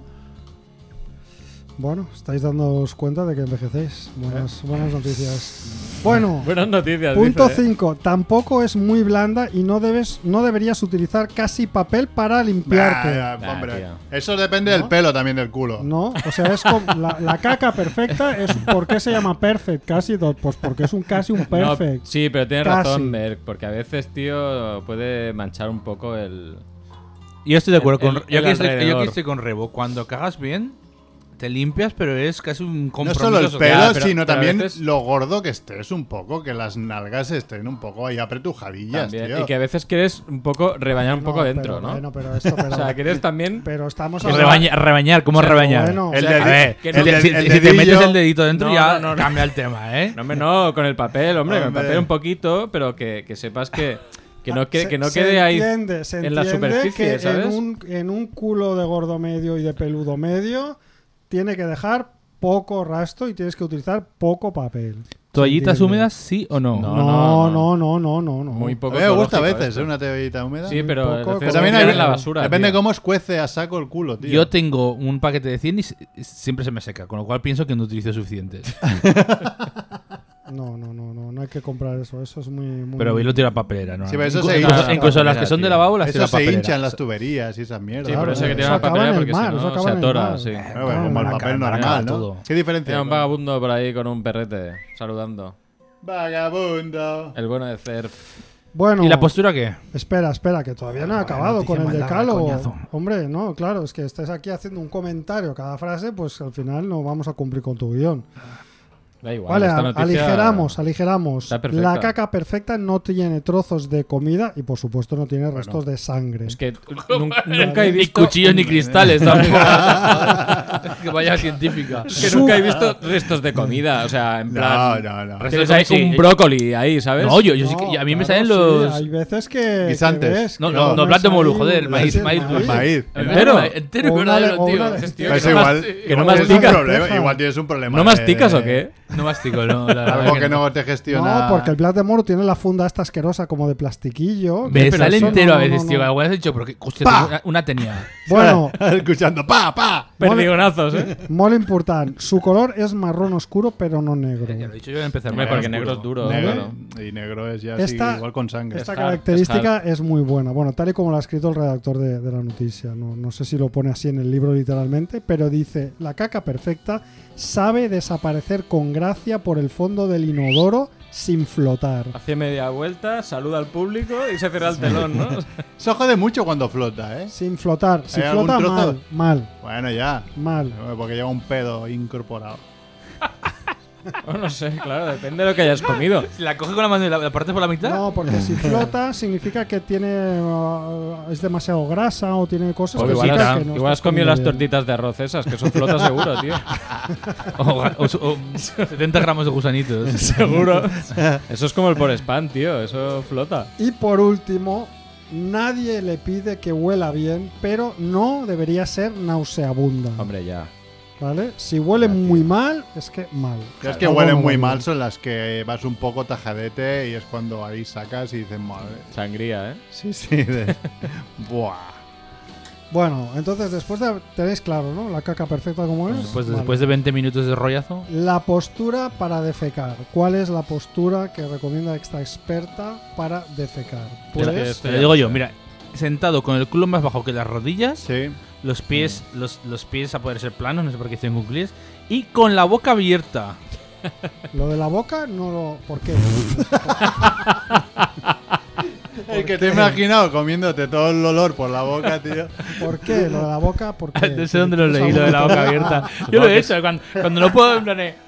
Bueno, estáis dándoos cuenta de que envejecéis. Buenas, Eh. buenas noticias. Bueno, Buenas noticias. punto dice, ¿eh? cinco. Tampoco es muy blanda y no debes, no deberías utilizar casi papel para limpiarte. Bah, Nah, hombre, tío. eso depende del pelo también del culo. No, o sea, es como la, la caca perfecta es ¿por qué se llama perfect casi? Do- Pues porque es un casi un No, perfect. sí, pero tienes Casi. razón, Merck, porque a veces, tío, puede manchar un poco el. Yo estoy de acuerdo El- con. el- yo, el aquí estoy, yo alrededor. aquí estoy con Rebo. Cuando cagas bien, te limpias, pero es casi un No compromiso. solo el social. pelo, Ya, pero- sino pero a también veces- lo gordo que estés un poco, que las nalgas estén un poco ahí apretujadillas, También, tío. y que a veces quieres un poco rebañar un poco No, dentro, pero, ¿no? Bueno, pero esto, pero, O sea, quieres también. pero estamos Que hablando- rebaña- rebañar, ¿cómo O sea, rebañar? bueno, El o sea, dedi- A ver, que si no- te- el- si, el si te dedillo- metes el dedito dentro No, ya no, no, no. cambia el tema, ¿eh? No, hombre, no, con el papel, hombre, con el Hombre. papel un poquito, pero que, que sepas que, que no, que, Se- que no se quede ahí entiende, se en la entiende superficie, que ¿sabes? En un, en un culo de gordo medio y de peludo medio tiene que dejar poco rastro y tienes que utilizar poco papel. ¿Toallitas Se entiende. húmedas, sí o no? No, No, no, no, no, no, no. Muy A poco. mí me gusta a ecológico veces, esto. ¿eh? Una toallita húmeda. Sí, pero poco a veces Pero ecológico. también tirar hay, en la basura. depende tío. cómo escuece a saco el culo, tío. Yo tengo un paquete de cien y s- siempre se me seca, con lo cual pienso que no utilizo suficientes. No, no, no, no, no hay que comprar eso. Eso es muy. muy Pero hoy lo tiro a papelera, ¿no? Sí, pero eso incluso se incluso- hincha. incluso las que son de Tío. lavabo las tiro Eso a se papelera. hincha en las tuberías y esas mierdas. Sí, por Claro, eso hay que eso tirar una acaba papelera en el porque mar, si eso no acaba se en el atora, mar. sí. Eh, bueno, como el Maraca, papel maraca, normal, ¿no? todo. ¿Qué diferencia Era hay? un vagabundo por ahí con un perrete saludando. Vagabundo. El bueno de Cerf. Bueno, ¿Y la postura qué? espera, espera, que todavía no he Bueno, acabado noticia con el más larga, decálogo. coñazo. Hombre, no, claro, es que estés aquí haciendo un comentario cada frase, pues al final no vamos a cumplir con tu guión. Da igual. Vale, esta a- noticia aligeramos, aligeramos. está perfecta. La caca perfecta no tiene trozos de comida y por supuesto no tiene restos de sangre. Es que nun- nunca he Ni visto. cuchillos ni cristales tampoco. que vaya científica. Es que nunca he visto restos de comida. O sea, en No, plan. no, no. Restos Tienes de ahí comida, un sí. brócoli ahí, ¿sabes? No, yo, yo sí No, que a mí me claro, salen los. sí, hay veces que. que Guisantes. ves No, que no, no, comes plat de molu, ahí joder, un- maíz, sí, maíz, Maíz. ¿Entero? Entero, O una verdadero, de- o tío. una de- Tío, Pero que eso no igual, mas- que no tienes un masticas. problema, igual tienes un problema. ¿No de- masticas o qué? No mastico, no. La verdad Algo que que no. no te gestiona. No, porque el plat de moro tiene la funda esta asquerosa como de plastiquillo. Me que- pero sale eso entero no, a veces, no, tío. no. Alguna vez he dicho, porque hostia, ¡Pa! una, una tenía. Bueno, Escuchando, pa, pa. Perdigonazos, ¿eh? molt important. Su color es marrón oscuro, pero no negro. Ya lo he dicho yo en empezar. Hombre, mal, porque oscuro. negro es duro, Negro. claro. Y negro es ya Esta- así, igual con sangre. Esta Es hard, característica es es, muy buena. Bueno, tal y como lo ha escrito el redactor de, de la noticia. No, no sé si lo pone así en el libro literalmente, pero dice, la caca perfecta sabe desaparecer con gracia por el fondo del inodoro sin flotar. Hace media vuelta, saluda al público y se cierra el telón, ¿no? Eso jode mucho cuando flota, ¿eh? Sin flotar. Si ¿Hay algún flota, trozo? mal, mal, Bueno, ya. mal. Porque lleva un pedo incorporado. Oh, no sé, claro, depende de lo que hayas comido. Si la coge con la mano y la, la partes por la mitad. No, porque si flota significa que tiene uh, es demasiado grasa o tiene cosas O que igual significan has, que no igual has estás comido comiendo las bien. tortitas de arroz esas, que eso flota seguro, tío. O, o- o setenta gramos de gusanitos. Seguro. Eso es como el por spam, tío. Eso flota. Y por último, nadie le pide que huela bien, pero no debería ser nauseabunda. Hombre, ya. ¿Vale? Si huele muy mal, es que mal. Es que Algo huelen no muy va mal, bien. son las que vas un poco tajadete y es cuando ahí sacas y dices, madre. Sangría, ¿eh? Sí, sí. Sí, de- Buah. Bueno, entonces después de... Tenéis claro, ¿no? La caca perfecta como es. Después, Vale. después de veinte minutos de rollazo. La postura para defecar. ¿Cuál es la postura que recomienda esta experta para defecar? Pues Es que esto Te ya lo digo no yo, sé. mira, sentado con el culo más bajo que las rodillas, Sí. los pies, los, los pies a poder ser planos, no sé por qué dicen cuclillas, y con la boca abierta. lo de la boca no lo... ¿Por qué? El que te he imaginado comiéndote todo el olor por la boca, tío. ¿Por qué? Lo de la boca, ¿por qué? No sé dónde lo ¿Tienes leí, lo de la alguna boca teoría? abierta. Ah, Yo lo he hecho, cuando, cuando no puedo, en plan de-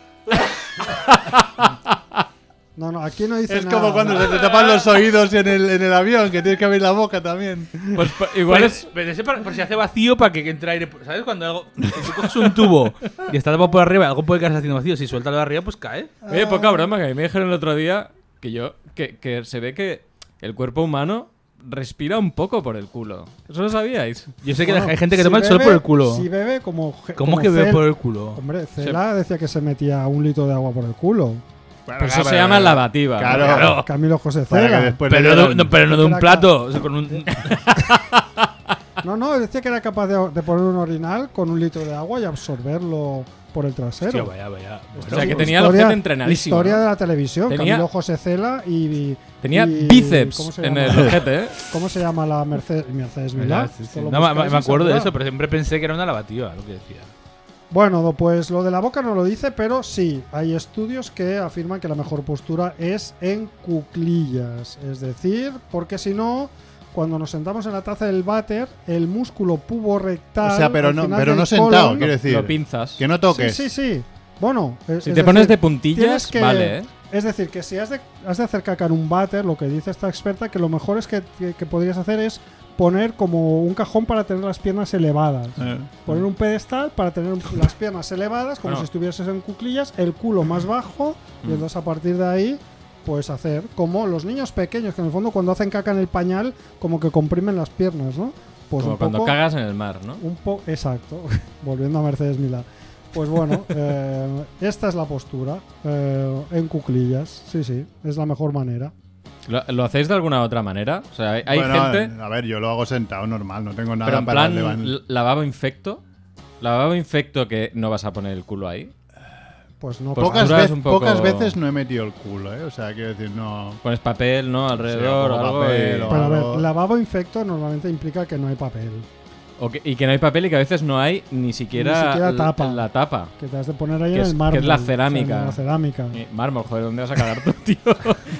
no, no, aquí no dice Es nada. como cuando se te tapan los oídos en el, en el avión, que tienes que abrir la boca también. Pues pa- igual Pues, es. pero ese por, por si hace vacío para que entre aire. ¿Sabes? Cuando algo, cuando tú coges un tubo y está tapado por arriba, algo puede quedarse haciendo vacío. Si suelta lo de arriba, pues cae. Oye, poca broma, que a mí me dijeron el otro día que yo. Que, que se ve que el cuerpo humano respira un poco por el culo. ¿Eso lo sabíais? Yo sé que Bueno, hay gente que si toma el sol bebe- por el culo. Si bebe como... ge- ¿Cómo como que bebe Cel- por el culo? Hombre, Cela decía que se metía un litro de agua por el culo. Pero eso se llama lavativa. Claro. Claro. Camilo José Para que Cela. después Pero le no, dieran- de- no- pero no de un Era plato. o sea, con un, No, no, decía que era capaz de, de poner un orinal con un litro de agua y absorberlo por el trasero. Hostia, vaya, vaya. O sea, que tenía el ojete entrenadísimo. Historia ¿no? de la televisión. Tenía- Camilo José Cela y... Tenía y- bíceps ¿cómo se en llama? el ojete, ¿eh? ¿Cómo se llama la Mercedes, Mercedes Milá? Sí, sí. Esto lo No, me, buscáis me y acuerdo de saldrá. eso, pero siempre pensé que era una lavativa lo que decía. Bueno, pues lo de la boca no lo dice, pero sí, hay estudios que afirman que la mejor postura es en cuclillas. Es decir, porque si no, cuando nos sentamos en la taza del váter, el músculo puborectal. O sea, pero al no, final pero del no sentado, colon- quiero decir. Lo pinzas. Que no Sí, toques. sí, sí. Bueno, es- Si es te pones de decir, puntillas, tienes que- vale, ¿eh? Es decir, que si has de, has de hacer caca en un váter, lo que dice esta experta, que lo mejor es que, que, que podrías hacer es poner como un cajón para tener las piernas elevadas. Eh. Poner un pedestal para tener un- las piernas elevadas, como Bueno. si estuvieses en cuclillas, el culo más bajo, y Mm. entonces a partir de ahí, pues hacer como los niños pequeños, que en el fondo cuando hacen caca en el pañal, como que comprimen las piernas, ¿no? Pues Como un cuando poco, cagas en el mar, ¿no? un poco, exacto, volviendo a Mercedes Milá. Pues bueno, eh, esta es la postura, eh, en cuclillas, sí, sí, es la mejor manera. ¿Lo, lo hacéis de alguna otra manera? O sea, hay, hay Bueno, gente. A ver, yo lo hago sentado normal, no tengo nada Pero en para plan, levan- l- lavabo infecto. Lavabo infecto que no vas a poner el culo ahí. Pues no, Pues Pocas, duras vez- un poco- pocas veces no he metido el culo, ¿eh? O sea, quiero decir, no. Pones papel, ¿no? Alrededor Sí, o o algo. papel y- o- pero a ver, algo- lavabo infecto normalmente implica que no hay papel. o que- y que no hay papel y que a veces no hay ni siquiera, Ni siquiera l- tapa. la tapa. Que te has de poner ahí Que en es- el que mármol. es la o sea, cerámica. en la cerámica. Y mármol, joder, ¿dónde vas a cagar tú, tío?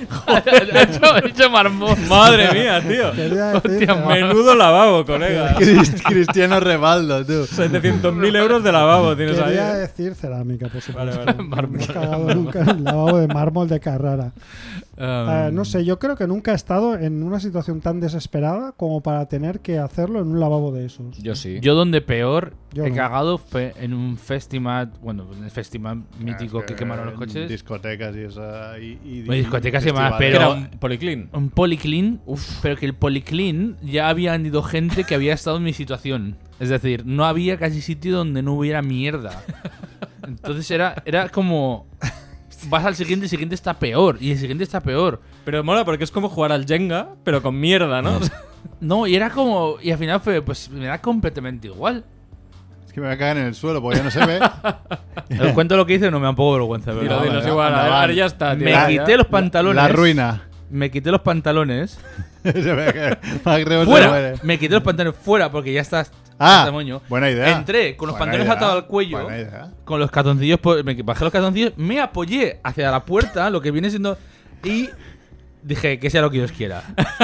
He hecho, he hecho mármol. Madre mía, tío. Quería decir, Hostia, que- Menudo lavabo, colega. Crist- Cristiano Revaldo, tú. setecientos mil euros de lavabo tienes ahí. quería ¿eh? decir cerámica, por supuesto. Vale, vale. No he cagado nunca en el lavabo de mármol de Carrara. Um, Eh, no sé, yo creo que nunca he estado en una situación tan desesperada como para tener que hacerlo en un lavabo de esos. Yo sí. Yo donde peor Yo he no. cagado fue en un festival, bueno, en el festival mítico Ah, es que quemaron los en coches. Discotecas y esa. Y, y- Bueno, discotecas y festivales. más, Que pero- era un policlín. Un policlean, pero que el policlean ya habían ido gente que había estado en mi situación. Es decir, no había casi sitio donde no hubiera mierda. Entonces era, era como... Vas al siguiente, el siguiente está peor, y el siguiente está peor. Pero mola porque es como jugar al Jenga, pero con mierda, ¿no? No, y era como... Y al final fue, pues me da completamente igual. Es que me voy a cagar en el suelo porque ya no se ve. ¿Os cuento lo que hice? No me da un poco de vergüenza, Dilo, ¿verdad? dilo, vale, es igual. anda, Ahora vale. ya está, tío. Me ya. quité los pantalones. La ruina. Me quité los pantalones. Se ve que Mac Rebo se Fuera. muere. Me quité los pantalones fuera porque ya estás... Ah, este moño. buena idea. Entré con los Buena pantalones idea. atados al cuello. Buena idea. Con los calzoncillos, por- me bajé los calzoncillos, me apoyé hacia la puerta, lo que viene siendo, y dije que sea lo que Dios quiera,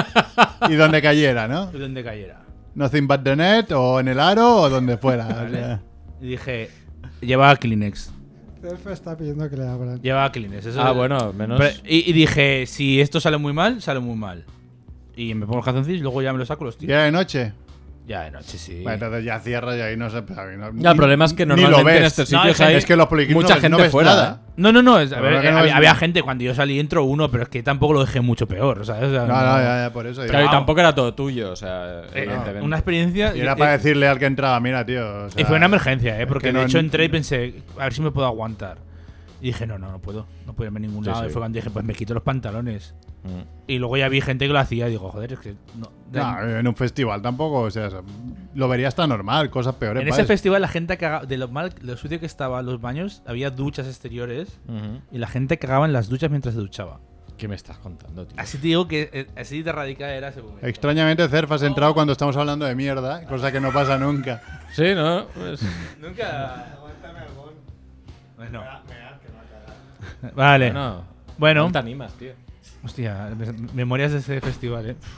Y donde cayera, ¿no? de donde cayera. Nothing but the net, o en el aro, o donde fuera. o Vale. sea. Y dije, llevaba Kleenex. Cerfa está pidiendo que le abran. Llevaba Kleenex. Eso Ah, es- bueno, menos. Pero- y, y dije, si esto sale muy mal, sale muy mal. Y me pongo los calzoncillos y luego ya me los saco los tíos. ¿Ya de noche? Ya de noche, sí. Bueno, entonces ya cierras y ahí no se... No, Ya, el problema es que ni lo normalmente ves. en estos No, sitios es que- hay es que los policlínicos mucha no gente ves fuera. nada. ¿eh? No, no, no. es- a Pero ver, no, que no había, es- había gente cuando yo salí entro uno, pero es que tampoco lo dejé mucho peor. ¿Sabes? O sea, No, no, ya, ya, por eso. Claro, y Vamos. tampoco era todo tuyo, o sea, eh, evidentemente. una experiencia. Y era eh, para decirle al que entraba, mira, tío... o sea, Y fue una emergencia, ¿eh? es Porque que de no- hecho entré y pensé, a ver si me puedo aguantar. Y dije, no, no, no puedo. No puedo irme a ningún Sí, lado. sí. Y fue cuando dije, pues me quito los pantalones. Mm. Y luego ya vi gente que lo hacía. Y digo, joder, es que. No, No, en un festival tampoco, o sea, lo vería hasta normal, cosas peores. en ese ¿sabes? festival la gente cagaba. De lo mal, lo sucio que estaban los baños, había duchas exteriores. Ujú. Y la gente cagaba en las duchas mientras se duchaba. ¿Qué me estás contando, tío? Así te digo que eh, así de radical era ese momento. Extrañamente, Cerf has entrado cuando estamos hablando de mierda, cosa que no pasa nunca. Sí, ¿no? Pues- Nunca. Bueno. Vale. bueno, Bueno. ¿cómo te animas, tío? Hostia, me- memorias de ese festival, eh.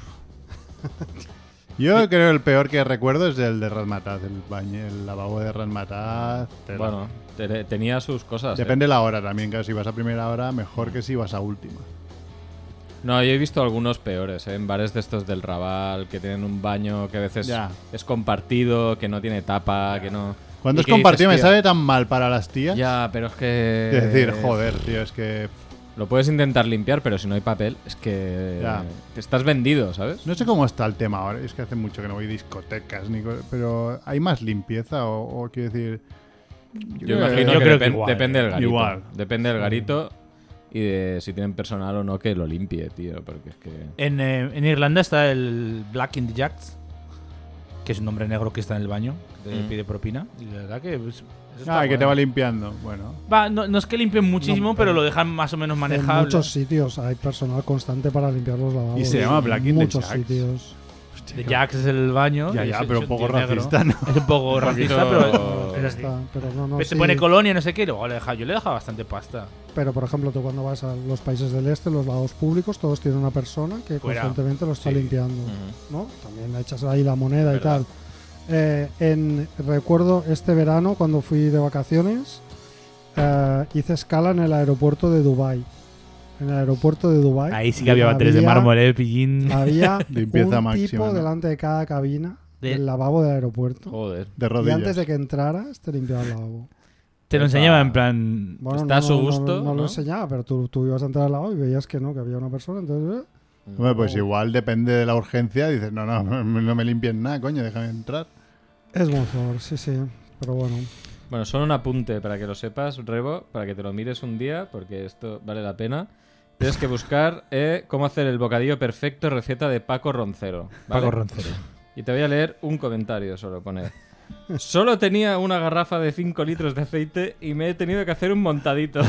Yo creo que el peor que recuerdo es el de Razmataz, el baño, el lavabo de Razmataz. tela. Bueno, te- tenía sus cosas. ¿eh? Depende la hora también, claro, si vas a primera hora, mejor que si vas a última. No, yo he visto algunos peores, ¿eh? En bares de estos del Raval, que tienen un baño que a veces Ya. es compartido, que no tiene tapa, que no... Cuando y es que compartido me dices, tío, sabe tan mal para las tías. Ya, pero es que... Es decir, joder, tío, es que... Lo puedes intentar limpiar, pero si no hay papel, es que... Ya. que estás vendido, ¿sabes? No sé cómo está el tema ahora, es que hace mucho que no voy a discotecas, ni co- pero ¿hay más limpieza o, o quiero decir...? Yo, creo imagino yo que, creo que depen- igual, depende eh. del garito. Igual. Depende del garito y de si tienen personal o no que lo limpie, tío, porque es que... En, eh, en Irlanda está el Black in the Jacks, que es un hombre negro que está en el baño, que te Mm. pide propina. Y la verdad que. Pues, eso está Ah, que te bueno. va limpiando, bueno. Va, no, no es que limpien muchísimo, No, pero pero lo dejan más o menos En manejable. muchos sitios hay personal constante para limpiar los lavabos. Y se llama Black in the muchos Jacks. sitios. The Jacks es el baño. Ya, y ya, es- pero es un poco tío negro. racista, ¿no? Es un poco racista, poquito- pero. Ya pero está, pero no, no, Pues se sí. pone colonia, no sé qué, y luego le deja, yo le he dejado bastante pasta. Pero por ejemplo, tú cuando vas a los países del este, los lavabos públicos, todos tienen una persona que Fuera. constantemente lo está Sí. limpiando, Ujú. ¿no? También le echas ahí la moneda y Verdad. tal. Eh, en, recuerdo este verano cuando fui de vacaciones, eh, hice escala en el aeropuerto de Dubai. En el aeropuerto de Dubai. Ahí sí que había baterías de mármol, eh, pillín. Había Limpieza un máxima, tipo ¿no? delante de cada cabina De- del lavabo del aeropuerto. Joder. De Y rodillas. antes de que entraras, te limpiaba el lavabo. Te lo enseñaba en plan. Bueno, Está no, a su no, no, gusto, No, lo ¿no? enseñaba, pero tú, tú ibas a entrar al lavabo y veías que no, que había una persona. Entonces, eh, Hombre, pues igual depende de la urgencia, dices, no, no, no me limpien nada, coño, déjame entrar. es mejor, sí, sí. Pero bueno. Bueno, solo un apunte para que lo sepas, Rebo, para que te lo mires un día, porque esto vale la pena. Tienes que buscar eh, cómo hacer el bocadillo perfecto, receta de Paco Roncero. ¿vale? Paco Roncero. Y te voy a leer un comentario solo, pone. Solo tenía una garrafa de cinco litros de aceite y me he tenido que hacer un montadito.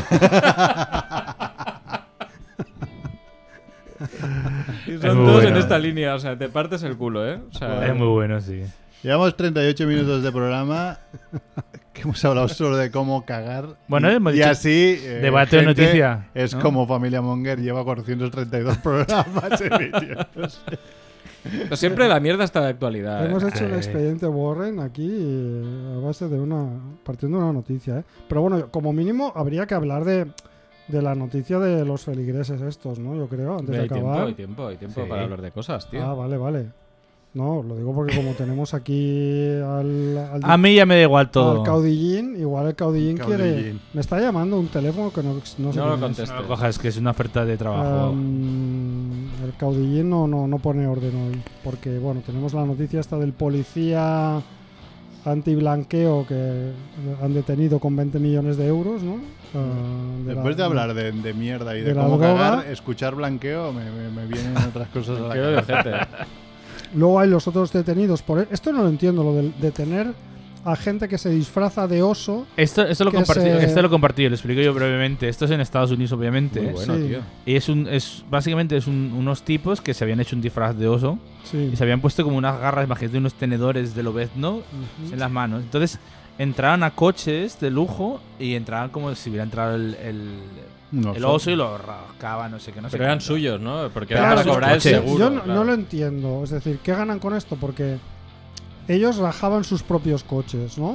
Y Es son muy todos bueno. en esta línea, o sea, te partes el culo, ¿eh? O sea, Es muy bueno, sí. Llevamos treinta y ocho minutos de programa que hemos hablado solo de cómo cagar. Bueno, y, hemos y dicho así. eh, debate o gente, noticia, Es ¿no? como Familia Monger lleva cuatrocientos treinta y dos programas emitidos. pero siempre la mierda está de actualidad. ¿eh? Hemos hecho un eh. expediente Warren aquí eh, a base de una. partiendo de una noticia, ¿eh? Pero bueno, como mínimo habría que hablar de, de la noticia de los feligreses estos, ¿no? Yo creo, antes de Hay tiempo, acabar. hay tiempo, hay tiempo Sí. para hablar de cosas, tío. Ah, vale, vale. No, lo digo porque como tenemos aquí al, al, A mí ya me da igual todo. al caudillín, igual el caudillín, quiere. Caudillín. Me está llamando un teléfono que no, no sé No quién lo es. contestes. No lo cojas, que es una oferta de trabajo. Um, el caudillín no, no, no pone orden hoy. Porque, bueno, tenemos la noticia esta del policía antiblanqueo que han detenido con veinte millones de euros, ¿no? Uh, de Después la- de hablar de, de mierda y de, de la cómo droga. cagar, escuchar blanqueo me, me- me vienen otras cosas a la Quedo de cabeza. ojete. Luego hay los otros detenidos por... Esto no lo entiendo, lo de detener a gente que se disfraza de oso. Esto, esto, lo que compartí, se- esto lo compartí, lo explico yo brevemente. Esto es en Estados Unidos, obviamente. Muy bueno, Sí. tío. Y es un, es básicamente es un- unos tipos que se habían hecho un disfraz de oso Sí. y se habían puesto como unas garras, imagínate, unos tenedores de lobezno Ujú. en las manos. Entonces entraban a coches de lujo y entraban como si hubiera entrado el, el, No el sé. oso y lo rascaban, no sé qué, no sé Pero eran cuánto. suyos, ¿no? Porque Claro, era para sus cobrar el coches. seguro. Yo no, claro. no lo entiendo. Es decir, ¿qué ganan con esto? Porque ellos rajaban sus propios coches, ¿no?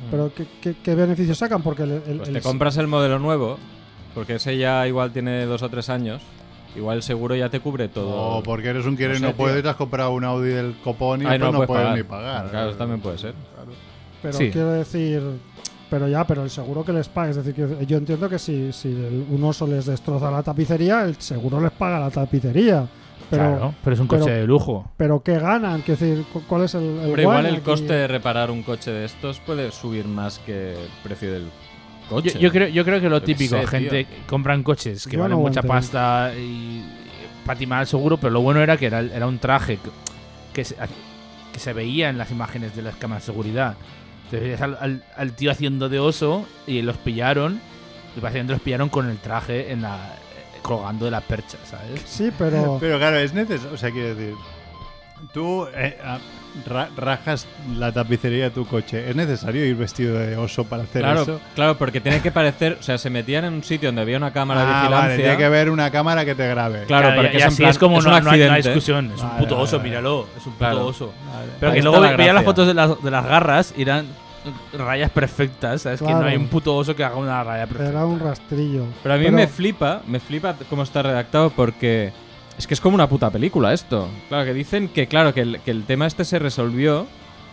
Pero ¿qué, qué, qué beneficios sacan? Porque el, el- Pues el- te compras el modelo nuevo, porque ese ya igual tiene dos o tres años. Igual el seguro ya te cubre todo. O porque eres un quiere y No no sé, puedes, tío. te has comprado un Audi del copón y Ay, pues no, puedes puedes pagar. ni pagar. Claro, eso también puede ser. Pero Sí. quiero decir, pero ya, pero el seguro que les paga, es decir, que yo entiendo que si, si el- un oso les destroza la tapicería, el seguro les paga la tapicería. Pero, claro, pero es un coche pero- de lujo. pero ¿qué ganan? Quiero decir, cu- ¿cuál es el, el Hombre, igual guay el aquí? coste de reparar un coche de estos puede subir más que el precio del coche. Yo, yo creo, yo creo que lo Yo qué típico, sé, gente tío. compran coches que Yo valen no mucha aguantaría. pasta y para timar el seguro, pero lo bueno era que era, era un traje que, que, se, que se veía en las imágenes de las cámaras de seguridad. Entonces veías al, al- al tío haciendo de oso y los pillaron, y básicamente los pillaron con el traje en la colgando de la percha, ¿sabes? Sí, pero... Pero claro, es necesario. O sea, quiero decir, tú eh, ah, ra- rajas la tapicería de tu coche. ¿Es necesario ir vestido de oso para hacer Claro, eso? claro, porque tiene que parecer. O sea, se metían en un sitio donde había una cámara de Ah, vigilancia. vale, tiene que haber una cámara que te grabe. Claro, Claro, porque y, y es en así plan- es como es no, un no hay, no hay accidente. discusión. Es un Vale, puto vale, oso, vale. míralo. Es un puto Claro. oso. Vale. Pero Ahí que está luego la ve- veía las gracia. fotos de las, de las garras y eran rayas perfectas, ¿sabes? Que Claro. no hay un puto oso que haga una raya perfecta. Era un rastrillo. Pero a mí Pero- me flipa, me flipa cómo está redactado porque es que es como una puta película esto. Claro, que dicen que claro, que el, que el tema este se resolvió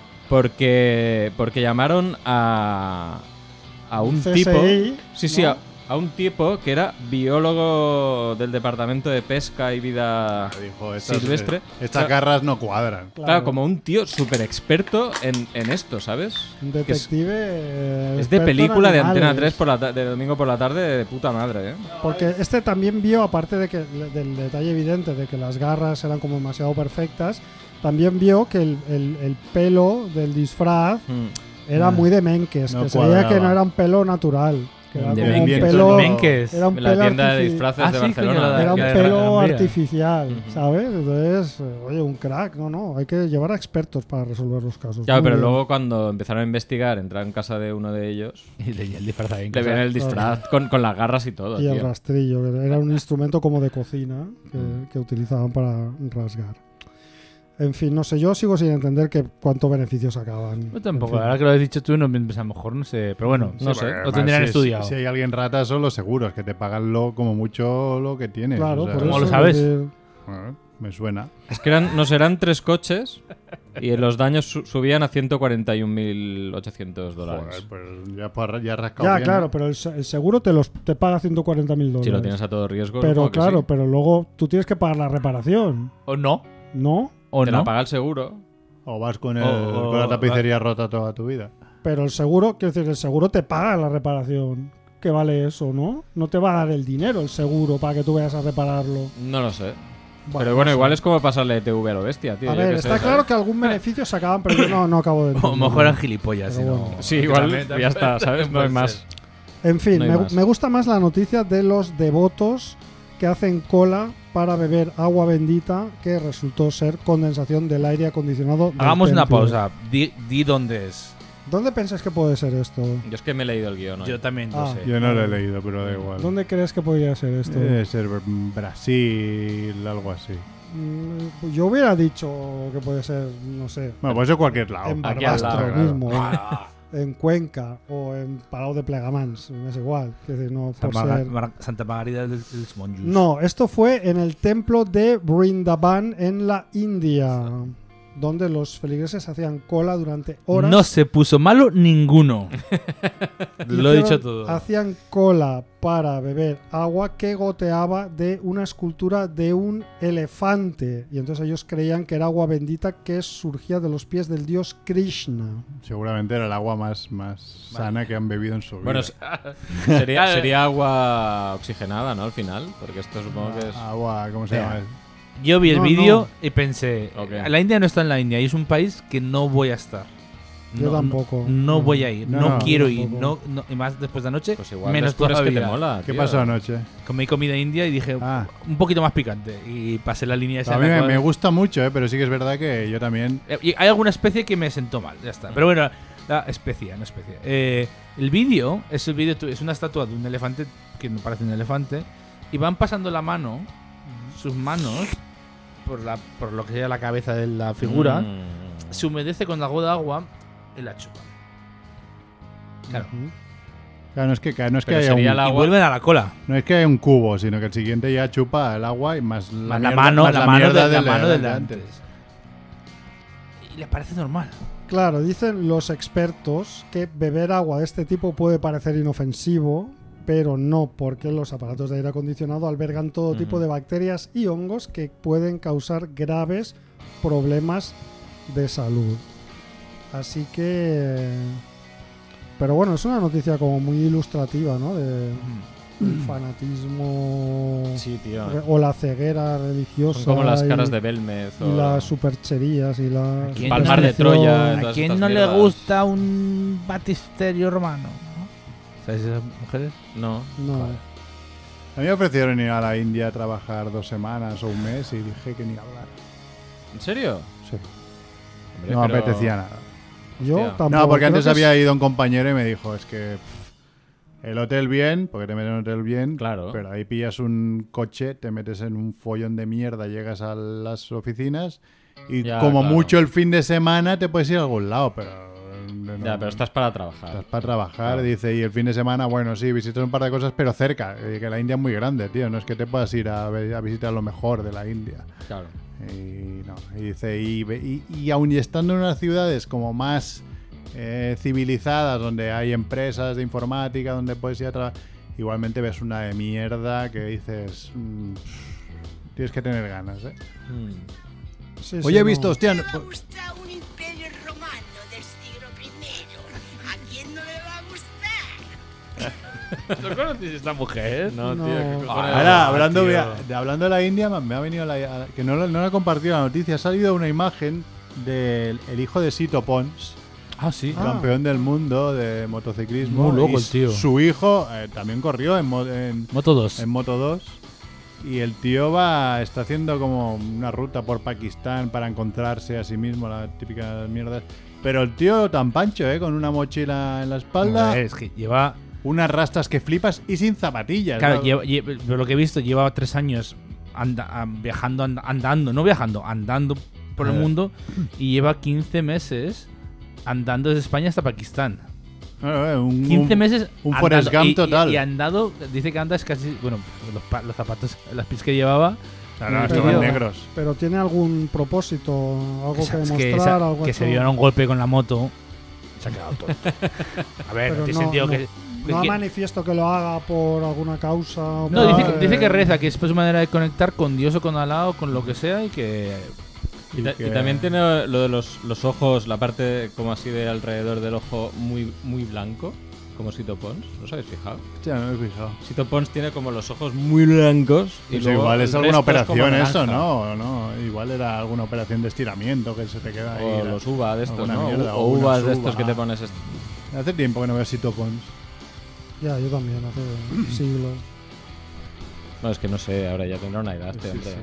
porque porque llamaron a a un C S tipo, I, sí, sí, ¿no? a, a un tipo que era biólogo del Departamento de Pesca y Vida Dijo, estas, Silvestre. eh, estas O sea, garras no cuadran. Claro, como un tío súper experto en, en esto, ¿sabes? Un Que es- detective. eh, Es de experto en película de animales. Antena tres por la ta- de domingo por la tarde de puta madre, ¿eh? Porque este también vio, aparte de que del detalle evidente de que las garras eran como demasiado perfectas, también vio que el, el- el pelo del disfraz Mm. era Ah, muy de menques, no que se veía que cuadraba. no era un pelo natural, que era De como un menques. pelo, Menques. era un En la pelo tienda de artifi- disfraces Ah, de sí, Barcelona. coño, la- era un que era pelo Gran Vía. artificial, Ujú. ¿sabes? Entonces, eh, oye, un crack, no, no, hay que llevar a expertos para resolver los casos. Claro, Muy pero bien. luego cuando empezaron a investigar, entraron en casa de uno de ellos, Y le el disfraz ahí en le casa. ven el disfraz con, con las garras y todo, Y el tío. rastrillo, que era un instrumento como de cocina que, Mm. que utilizaban para rasgar. En fin, no sé, yo sigo sin entender que cuánto beneficio sacaban. Yo tampoco, En fin. ahora que lo has dicho tú, no, pues a lo mejor no sé. Pero bueno, No sí, sé. lo Además, tendrían si- estudiado. Si hay alguien rata, son los seguros, que te pagan lo, como mucho lo que tienes. Claro, o sea, por ¿Cómo eso, lo sabes? es decir, bueno, me suena. Es que eran, nos eran tres coches y los daños su- subían a ciento cuarenta y un mil ochocientos dólares. Joder, pues ya, pues, ya has rascado Ya, bien, claro, ¿eh? pero el, se- el seguro te los te paga ciento cuarenta mil dólares. Si lo tienes a todo riesgo, pero supongo que claro, sí. pero luego tú tienes que pagar la reparación, O no, ¿no? o Te no. la paga el seguro. O vas con, el, O- o- con la tapicería rota toda tu vida. Pero el seguro, quiero decir, el seguro te paga la reparación. ¿Qué vale eso, no? No te va a dar el dinero el seguro para que tú vayas a repararlo. No lo sé. Bueno, pero bueno, no sé. igual es como pasarle T V a lo bestia, tío. A yo ver, qué está sé, claro ¿sabes? que algún beneficio sacaban, pero yo no, no acabo de O a lo entenderlo. mejor eran gilipollas. Pero si no- bueno. Sí, igual También- ya está, ¿sabes? No hay puede más. ser. En fin, No hay me, más. me gusta más la noticia de los devotos que hacen cola para beber agua bendita que resultó ser condensación del aire acondicionado. del Hagamos una templo. pausa. Di, di dónde es. ¿Dónde pensáis que puede ser esto? Yo es que me he leído el guión hoy. Yo también lo Ah. sé. Yo no lo he leído, pero da igual. ¿Dónde crees que podría ser esto? Debe ser Brasil, algo así. Mm, Yo hubiera dicho que puede ser, no sé, Bueno, puede ser cualquier lado. en aquí al Barbastro lado, claro. mismo, en, en Cuenca o en Palau de Plegamans, me es igual. Es decir, no por Santa, Marga- ser... Mar- Santa Margarita del, del Monjus. No, esto fue en el templo de Brindaban en la India, donde los feligreses hacían cola durante horas. No se puso malo ninguno. Lo he Hicieron- dicho todo. Hacían cola para beber agua que goteaba de una escultura de un elefante. Y entonces ellos creían que era agua bendita que surgía de los pies del dios Krishna. Seguramente era el agua más, más sana que han bebido en su vida. Bueno, se- sería, sería agua oxigenada, ¿no? Al final, porque esto supongo que es... Agua, ¿cómo se Venga. llama? Yo vi el No, vídeo no. y pensé, Ok. la India no está en la India y es un país que no voy a estar. Yo No, tampoco. No, no No. voy a ir, No, no, no, quiero yo ir, no, tampoco. no- y más después de anoche, Pues igual menos descubres que todavía. te mola, ¿Qué tío. pasó anoche? Comí comida india y dije Ah. un poquito más picante y pasé la línea esa. A en mí la me, cual- me gusta mucho, ¿eh? Pero sí que es verdad que yo también... Eh, y hay alguna especie que me sentó mal, ya está. Pero bueno, la especie, no especie. Eh, el vídeo es el vídeo es una estatua de un elefante que no parece un elefante y van pasando la mano, sus manos por la por lo que sea la cabeza de la figura, Mm. se humedece con algo de agua y la chupan. Claro. Ujú. Claro, no es que, no es que Pero haya un, sería la- Y agua- vuelven a la cola. no es que haya un cubo, sino que el siguiente ya chupa el agua y más la, La, mierda- mano, más la, mano, mierda de, la del mano del de de antes. Y les parece normal. Claro, dicen los expertos que beber agua de este tipo puede parecer inofensivo, pero no, porque los aparatos de aire acondicionado albergan todo tipo Ujú. de bacterias y hongos que pueden causar graves problemas de salud. Así que... Pero bueno, es una noticia como muy ilustrativa, ¿no? De el fanatismo Sí, tío. re- o la ceguera religiosa. Son como las y- caras de Belmez y o las supercherías y las... quién Palmar no de le- Troya. ¿A todas quién estas no le mierdas. gusta un batisterio romano? ¿No? ¿Sabes esas mujeres? No. No. A mí me ofrecieron ir a la India a trabajar dos semanas o un mes y dije que ni hablar. ¿En serio? Sí. Hombre, No me pero- apetecía nada. Yo Hostia. tampoco. No, porque creo antes que es- había ido un compañero y me dijo, es que pff, el hotel bien, porque te metes en un hotel bien, Claro. pero ahí pillas un coche, te metes en un follón de mierda, llegas a las oficinas y Ya, como claro. mucho el fin de semana te puedes ir a algún lado, pero... no- Ya, pero estás para trabajar. Estás para trabajar, Claro. dice, y el fin de semana, bueno, sí, visitas un par de cosas, pero cerca, eh, que la India es muy grande, tío, no es que te puedas ir a, ver- a visitar lo mejor de la India. Claro. Y no, y dice, y, ve- y, y aun y estando en unas ciudades como más eh, civilizadas, donde hay empresas de informática, donde puedes ir a trabajar, igualmente ves una de mierda que dices, mm, tienes que tener ganas, ¿eh? Mm. Sí, Hoy sí, he no. visto, hostia, ¿Quién no- le va a gustar un imperio romano del siglo primero? ¿A quién no le va a gustar? ¿No conoces esta mujer? No, No. tío. ¿qué cojones? ahora, Ah, hablando, tío. de, de- hablando de la India, me ha venido la, que no, lo- no la he compartido la noticia, ha salido una imagen del el hijo de Sito Pons, Ah, sí. Ah. campeón del mundo de motociclismo. Muy loco y el tío. Su hijo eh, también corrió en, mo- en, Moto dos. en Moto dos. Y el tío va, está haciendo como una ruta por Pakistán para encontrarse a sí mismo, la típica mierda. Pero el tío tan pancho, ¿eh? Con una mochila en la espalda, Hombre, es que lleva... unas rastas que flipas y sin zapatillas. Claro, ¿no? lleva- lle- pero lo que he visto, lleva tres años anda- ah, viajando, and- andando, no viajando, andando por el Eh. mundo y lleva quince meses andando desde España hasta Pakistán. No, no, eh, un, quince un- meses un andando, Forrest Gump y- y- total. Y, andado, dice que anda es casi, bueno, los, pa- los zapatos, las pies que llevaba, No, no, Pero- estaban negros. Pero tiene algún propósito, algo que, que, se- demostrar, que, esa- algo que hecho- se dio un golpe con la moto, se ha quedado tonto. A ver, Pero no tiene no- sentido no- que... No que- manifiesto que lo haga por alguna causa. o No, por- dice, que, dice que eh, reza, que es pues, su manera de conectar con Dios o con Alá o con lo que sea y que... Y, ta- que- y también tiene lo de los, los ojos, la parte como así de alrededor del ojo muy, muy blanco, como Sito Pons. ¿No os habéis fijado? Ya, no me he fijado. Sito Pons tiene como los ojos muy blancos. Y Pues luego igual el es alguna resto es como operación eso, naranja. ¿no? ¿O no? Igual era alguna operación de estiramiento que se te queda ahí. O los uva de estos, alguna ¿no? mierda, o o unas uvas de estos uvas. que te pones... est- Hace tiempo que no veo Sito Pons. Ya, yo también, hace siglos. No, es que no sé, ahora ya tendrá una edad, este Sí, hombre. sí.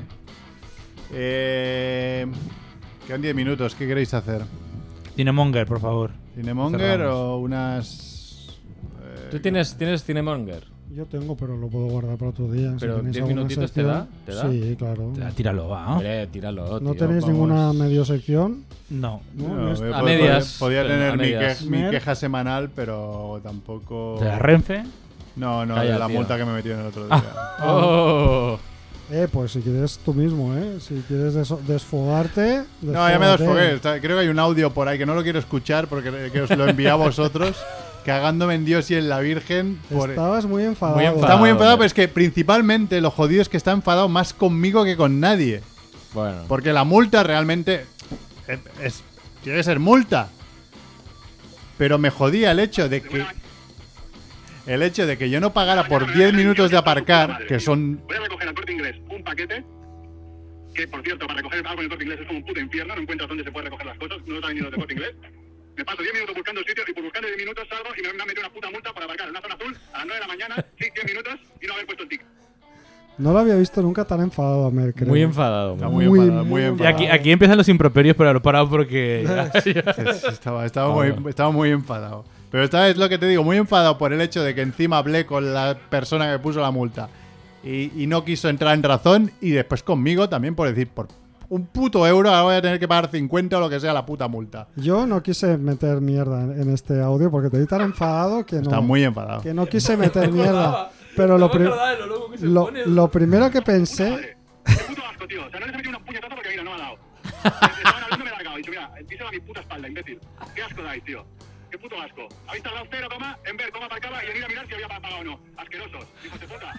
Eh, quedan diez minutos, ¿qué queréis hacer? Cinemonger, por favor. ¿Cinemonger Cerramos. o unas...? eh, ¿Tú tienes, tienes Cinemonger? Yo tengo, pero lo puedo guardar para otro día. si Pero tenéis diez alguna minutitos te sección. da, ¿te da? Sí, claro. Ya, tíralo, va. Hombre, tíralo, ¿No tío, tenéis vamos. ninguna medio sección? No. No, no, no es- eh, a pod- medias, Podía pero tener a mi, medias. que- mi Mer- queja semanal, pero tampoco... ¿De la Renfe? No, no, Calla, de la tío. multa que me metieron el otro día. ¡Oh! Eh, pues si quieres tú mismo, ¿eh? Si quieres des- desfogarte. No, ya me desfógate. desfogué. Está- Creo que hay un audio por ahí que no lo quiero escuchar porque que os lo envié a vosotros. Cagándome en Dios y en la Virgen. Por... Estabas muy enfadado. Muy Está enfadado. muy enfadado, hombre. pero es que principalmente lo jodido es que está enfadado más conmigo que con nadie. Bueno, Porque la multa realmente es, es- tiene que ser multa. Pero me jodía el hecho de que el hecho de que yo no pagara por diez minutos de aparcar, que son Voy a recoger al Corte Inglés un paquete, que por cierto, para recoger algo en el Corte Inglés es como un puto infierno, no encuentras dónde se puede recoger las cosas, no saben ni los de Corte Inglés. Me paso diez minutos buscando sitios y por buscando diez minutos salgo y me me han metido una puta multa por aparcar en una zona azul a las nueve de la mañana, sí, diez minutos y no haber puesto el ticket. No lo había visto nunca tan enfadado a Mer, creo. muy enfadado. está muy- muy, Muy, enfadado, muy muy Y enfadado. aquí, aquí empiezan los improperios, pero lo he parado porque... ya- Sí, sí, estaba, estaba, Joder. muy, estaba muy enfadado. Pero esta vez lo que te digo, muy enfadado por el hecho de que encima hablé con la persona que me puso la multa y, y no quiso entrar en razón y después conmigo también por decir, por un puto euro, ahora voy a tener que pagar cincuenta o lo que sea la puta multa. Yo no quise meter mierda en, en este audio porque te vi tan enfadado que no, Está muy enfadado. que no quise meter mierda. Pero lo, pri- lo, lo primero que pensé... Qué puto asco, tío. O sea, no les he metido una puñetazo porque mira, no me ha dado. Estaban hablando y me he largado. He dicho, mira, díselo a mi puta espalda, imbécil. Qué asco dais, tío. Qué puto asco. Habéis tardado cero, toma, en ver cómo aparcaba y en ir a mirar si había pagado o no. Asquerosos, hijos de puta.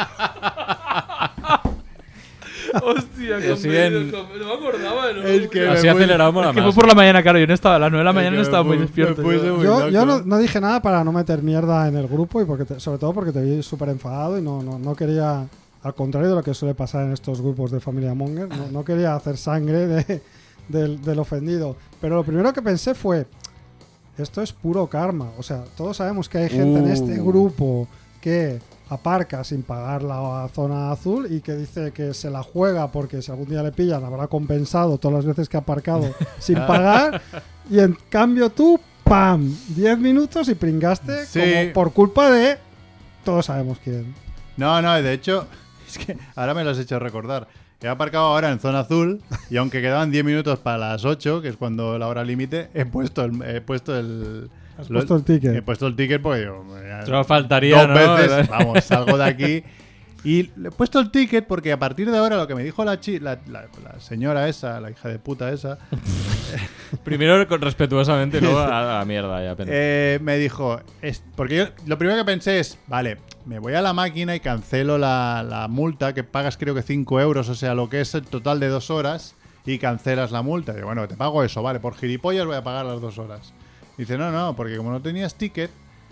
Hostia, Y así en- no me acordaba de lo Es que Así me aceleramos la que fue más. por la mañana, claro, yo no estaba a las nueve de la mañana, que no estaba me muy pu- despierto. me puse yo. muy Yo, loco. yo no, no dije nada para no meter mierda en el grupo y porque te- sobre todo porque te vi súper enfadado y no, no, no quería, al contrario de lo que suele pasar en estos grupos de familia Monger, no, no quería hacer sangre de- del, del ofendido. Pero lo primero que pensé fue, esto es puro karma. O sea, todos sabemos que hay gente en este Uh. grupo que aparca sin pagar la zona azul y que dice que se la juega porque si algún día le pillan habrá compensado todas las veces que ha aparcado sin pagar y en cambio tú, ¡pam! diez minutos y pringaste Sí. como por culpa de... Todos sabemos quién. No, no, de hecho, es que ahora me lo has hecho recordar. He aparcado ahora en zona azul y aunque quedaban diez minutos para las ocho, que es cuando la hora límite, he puesto el... He puesto el Has lo- puesto el ticket. He puesto el ticket porque digo, ya- Solo faltaría, dos ¿no? veces, vamos, salgo de aquí. Y le he puesto el ticket porque a partir de ahora lo que me dijo la, chi, la, la, la señora esa, la hija de puta esa, Primero con- respetuosamente y luego a a la mierda ya. apenas. eh, me dijo, es, porque yo lo primero que pensé es, vale, me voy a la máquina y cancelo la, la multa, que pagas creo que cinco euros, o sea, lo que es el total de dos horas, y cancelas la multa. Y digo, bueno, te pago eso, vale, por gilipollas voy a pagar las dos horas. Dice, no, no, porque como no tenías ticket,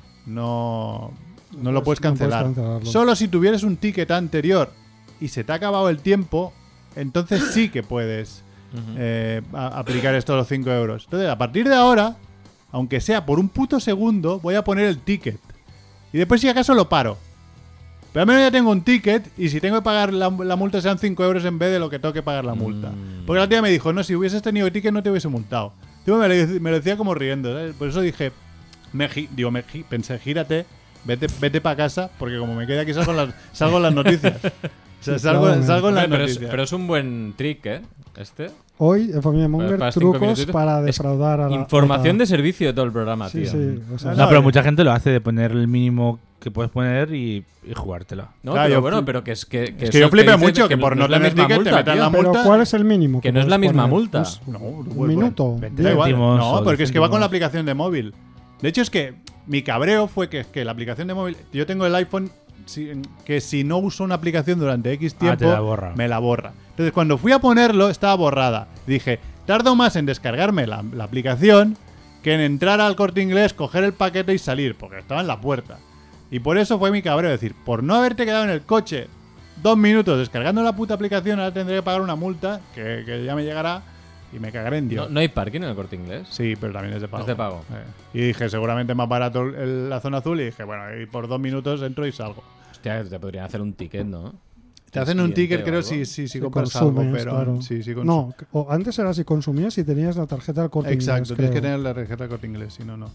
no, no lo puedes no puedes cancelar. cancelarlo. Solo si tuvieras un ticket anterior y se te ha acabado el tiempo, entonces sí que puedes Ujú. eh, a- aplicar estos los cinco euros. Entonces, a partir de ahora, aunque sea por un puto segundo, voy a poner el ticket. Y después, si acaso, lo paro. Pero al menos ya tengo un ticket y si tengo que pagar la, la multa sean cinco euros en vez de lo que tengo que pagar la multa. Mm. Porque la tía me dijo, no, si hubieses tenido ticket no te hubiese multado. Tipo, me, lo, me lo decía como riendo, ¿sabes? Por eso dije, me, gi- digo, me, gi- pensé, gírate, vete, vete para casa, porque como me quedé aquí salgo en las, salgo en las noticias. O sea, Sí, salgo, claro, salgo en las Hombre, pero, es, noticias. pero es un buen trick, ¿eh? Este. Hoy en Familia Monger para cinco trucos minutitos. para Es defraudar a la... Información a- de servicio de todo el programa, Sí, tío. sí. O sea, No, No, no, pero eh. mucha gente lo hace de poner el mínimo que puedes poner y, y jugártela. No, Claro, pero yo bueno, fli- pero que es que... Es que yo eso flipé dice mucho, que por no es la tener misma ticket te multa, metan tío. la pero multa- ¿cuál es el mínimo? Que no es la puedes misma poner? multa. Pues, No, un minuto. veinte Da diez. igual. céntimos No, o porque es que va con la céntimos. aplicación de móvil. De hecho, es que mi cabreo fue que, que la aplicación de móvil. Yo tengo el iPhone si- que si no uso una aplicación durante X Ah, tiempo, te la borra. me la borra. Entonces, cuando fui a ponerlo, estaba borrada. Dije, tardo más en descargarme la, la aplicación que en entrar al Corte Inglés, coger el paquete y salir, porque estaba en la puerta. Y por eso fue mi cabreo. Es decir, por no haberte quedado en el coche dos minutos descargando la puta aplicación, ahora tendré que pagar una multa que, que ya me llegará y me cagaré en Dios. No, no hay parking en el Corte Inglés. Sí, pero también es de pago. Es de pago. Eh, Y dije, seguramente más barato el- la zona azul. Y dije, bueno, y por dos minutos entro y salgo. Hostia, te podrían hacer un ticket, ¿no? Te hacen un Cliente ticket, o creo, algo. si, si, si Si compras algo, consumes, pero claro. sí, sí, cons- No, que- o antes era si consumías y tenías la tarjeta del Corte Exacto, Inglés, tienes que creo. tener la tarjeta de Corte Inglés, si no, no.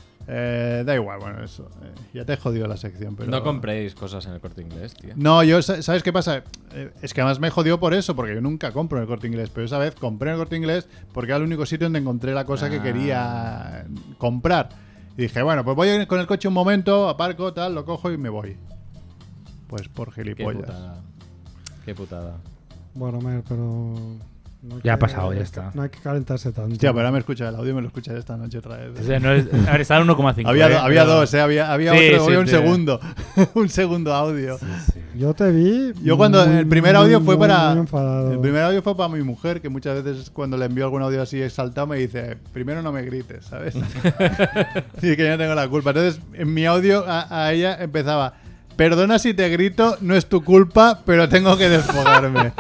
Eh, da igual, bueno, eso. eh, ya te he jodido la sección, pero... No compréis cosas en el Corte Inglés, tío. No, yo, sa- ¿sabes qué pasa? Eh, es que además me jodió por eso, porque yo nunca compro en el Corte Inglés, pero esa vez compré en el Corte Inglés porque era el único sitio donde encontré la cosa que Ah. quería comprar. Y dije, bueno, pues voy con el coche un momento, aparco, tal, lo cojo y me voy. Pues por Qué gilipollas. putada. Qué putada. Bueno, Mer, pero... no hay Ya ha que- pasado, ya está. No hay que calentarse tanto. Hostia, pero ahora me escucha el audio y me lo escuchas esta noche otra vez. O sea, no es, a ver, está en uno coma cinco. había ¿eh? do- había Pero- dos, ¿eh? Había, había Sí, otro, sí, había un te- segundo. un segundo audio. Yo te vi... Yo cuando muy, el primer audio muy, fue muy, para muy enfadado. el primer audio fue para mi mujer, que muchas veces cuando le envío algún audio así exaltado me dice, primero no me grites, ¿sabes? Y que yo no tengo la culpa. Entonces, en mi audio a, a ella empezaba, perdona si te grito, no es tu culpa, pero tengo que desfogarme.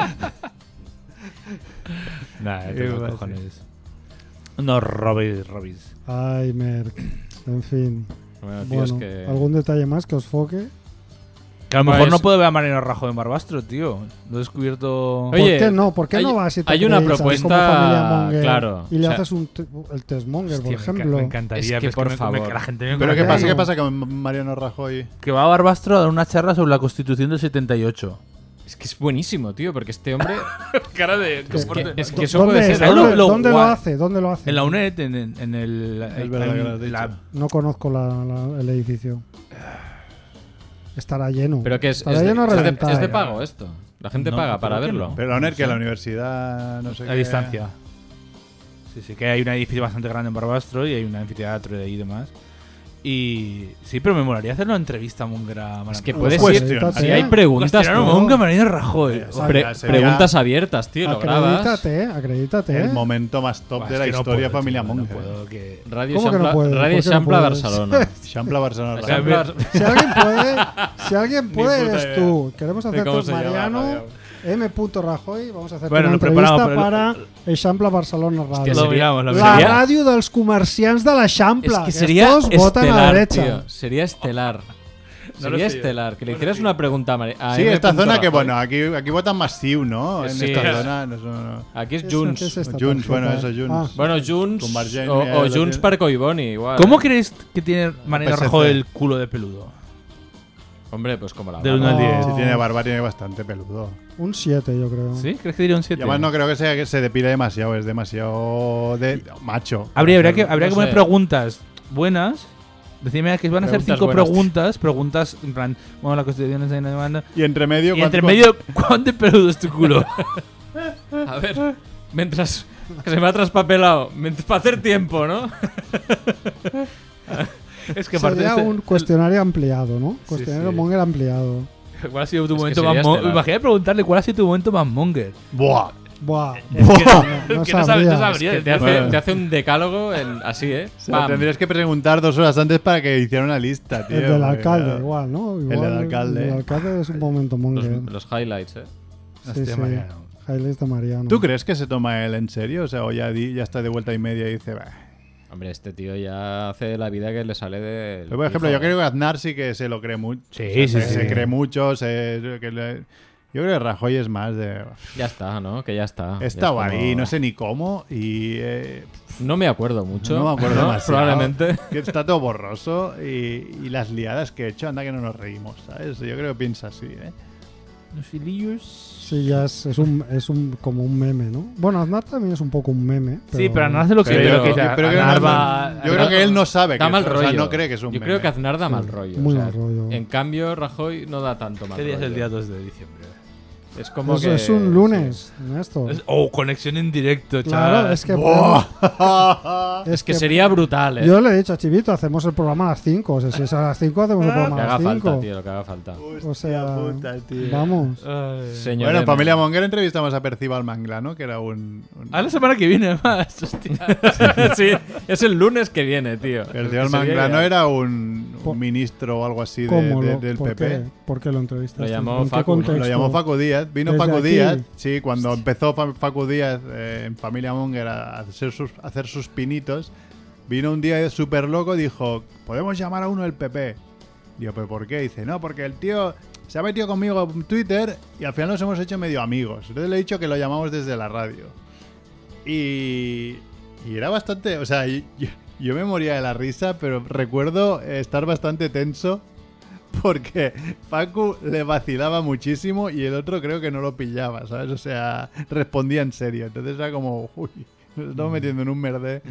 Nah, Qué te los va, cojones. No robéis, robéis. Ay, Merck. En fin. Bueno, tío, es Bueno, que... ¿algún detalle más que os foque? Que a lo mejor Pues- no puedo ver a Mariano Rajoy en Barbastro, tío. Lo he descubierto. Oye, ¿Por qué no? ¿Por qué hay- no vas y te hay una crees así propuesta, como familia Monger claro, y le o sea- haces un te- el testmonger, Hostia, por me enca- ejemplo? Me encantaría. Es que, pero por me- me- favor. que la gente me ¿Pero qué Claro. pasa? ¿Qué pasa con Mariano Rajoy? Que va a Barbastro a dar una charla sobre la Constitución del setenta y ocho. Es que es buenísimo, tío, porque este hombre... Cara de... es, que, es que eso ¿Dónde, puede ser... ¿dónde, ¿no? Lo dónde lo guay. hace? ¿Dónde lo hace? En la UNED, en, en, en el... Es verdad que lo has en la- dicho. No conozco la- la- el edificio. Estará lleno. Pero que es, Estará es, de, lleno a es, de, reventar. es de pago esto. La gente No, paga para creo que verlo. no. Pero la UNED, que la universidad, no sé a qué. distancia. Sí, sí, que hay un edificio bastante grande en Barbastro y hay un anfiteatro y demás. Y sí, pero me molaría hacer una entrevista a Monger a Mariano Es que Rajoy. puedes Cuestión. ir... Acredítate, Si hay ¿eh? preguntas, Cuestionar a tú, Monger a Mariano Rajoy. Exacto. pre- Sería preguntas abiertas, tío, lo grabas. Acredítate, acredítate. El momento más top Buah, de es la que no historia puedo, familia tío, no Monger. puedo, que- Radio ¿Cómo que no Xampla, puedes? Radio ¿Por qué no Xampla puedes? Barcelona. Champla Barcelona. O sea, Radio. Xampla- Si alguien puede, si alguien Ni puede puta eres idea tú. Queremos de hacerte cómo un se llama la Mariano radio. M. Rajoy. Vamos a hacer Bueno, una lo preparamos, entrevista pero- para Eixample Barcelona Radio. que Lo sería- miramos, lo la miramos. ràdio dels comerciants de l'Eixample. Es que sería estos votan a la estelar, derecha. tío. Sería estelar. No lo Sería sé yo. estelar. Que le hicieras una pregunta a, Mari- a Sí, M. esta zona que, Rajoy. bueno, aquí, aquí votan más Ciu, ¿no? En Sí. esta zona. No, no, no. Aquí es ¿Qué es- Junts. qué es esta Junts, bueno, tarjeta? eso, Junts. Ah, Bueno, Junts Convergent, o, mira, o lo Junts tiene. per Collboni, igual. ¿Cómo ¿eh? crees que tiene Mariano P S C. Rajoy el culo de peludo? Hombre, pues como la Del barba. uno al diez. Si tiene barba, tiene bastante peludo. un siete, yo creo. ¿Sí? ¿Crees que diría un Y siete? además no creo que, sea, que se depile demasiado, es demasiado de macho. Habría, habría que, habría no que poner sé. preguntas buenas. Decime que van a hacer Preguntas cinco buenas. preguntas. Preguntas, en plan, bueno, la constitución está en la demanda. Y entre medio... Y ¿cuánto- entre medio, ¿cuánto de peludo es tu culo? A ver, mientras que se me ha traspapelado, mientras- para hacer tiempo, ¿no? Es que aparte Sería este- un cuestionario ampliado, ¿no? Cuestionario sí. Monger ampliado. ¿Cuál ha sido tu Es que momento sería más monger? estelar. Imagina preguntarle cuál ha sido tu momento más monger. Buah. Buah. Es que no, no que no sabe- sabría. no sabe. Es que te hace, Bueno. te hace un decálogo en- así, ¿eh? O sea, Pam. tendrías que preguntar dos horas antes para que hiciera una lista, tío. El del porque, alcalde, claro, igual, ¿no? del Igual, alcalde. El del alcalde es un momento Monger. los, los highlights, ¿eh? Sí, Hostia, sí. Mariano. Highlights de Mariano. ¿Tú crees que se toma él en serio? O sea, o ya, di- ya está de vuelta y media y dice... "Bah". Hombre, este tío ya hace la vida que le sale de. Pero, por ejemplo, yo creo que Aznar sí que se lo cree mucho. Sí, O sea, sí, se, sí. se cree mucho. se- que le- yo creo que Rajoy es más de... Ya está, ¿no? Que ya está. He Ya estado es como- ahí, no sé ni cómo, y... eh, No me acuerdo mucho. no me acuerdo demasiado. Probablemente. Que está todo borroso y, y las liadas que he hecho, anda que no nos reímos, ¿sabes? Yo creo que piensa así, ¿eh? Los filillos. Sí, ya es, es, un, es un, como un meme, ¿no? Bueno, Aznar también es un poco un meme. Sí, pero no hace lo que Pero creo yo- que yo sea. creo que Aznar no- va- yo creo que él no sabe Da que mal es- o rollo. sea, no cree que es un Yo meme. creo que Aznar da Sí, mal rollo. muy o sea, mal rollo. En cambio, Rajoy no da tanto mal ¿Qué día es rollo. el día dos de diciembre? Es como Es, que. es un lunes, Néstor. Es- Oh, conexión en directo, Claro, chaval. es que... ¡Buah! podemos- Es que sería brutal, ¿eh? Yo le he dicho a Chivito, hacemos el programa a las cinco. O sea, si es a las cinco, hacemos el Lo que programa a haga las cinco. falta, tío, lo que haga falta. O sea, Hostia puta, tío. vamos. Ay. Señor Bueno, en M. Familia Monger entrevistamos a Percival Manglano, que era un... un- A la semana que viene, más. Hostia. Sí, es el lunes que viene, tío. Percival Que sería Manglano ya- era un, Po- un ministro o algo así de- ¿Cómo de- lo- del por P P. Qué? ¿Por qué lo entrevistaste? Lo llamó ¿En qué Facu, ¿no? Lo contexto? Lo llamó Facu Díaz. Vino ¿Desde Facu aquí? Díaz, sí, cuando empezó Fa- Facu Díaz eh, en Familia Monger a hacer sus, a hacer sus pinitos, vino un día súper loco y dijo, ¿podemos llamar a uno del P P? Digo, ¿pero por qué? Dice, no, porque el tío se ha metido conmigo en Twitter y al final nos hemos hecho medio amigos. Entonces le he dicho que lo llamamos desde la radio. Y, y era bastante... O sea, yo, yo me moría de la risa, pero recuerdo estar bastante tenso porque Facu le vacilaba muchísimo y el otro creo que no lo pillaba, ¿sabes? O sea, respondía en serio. Entonces era como, uy, nos estamos metiendo en un merde.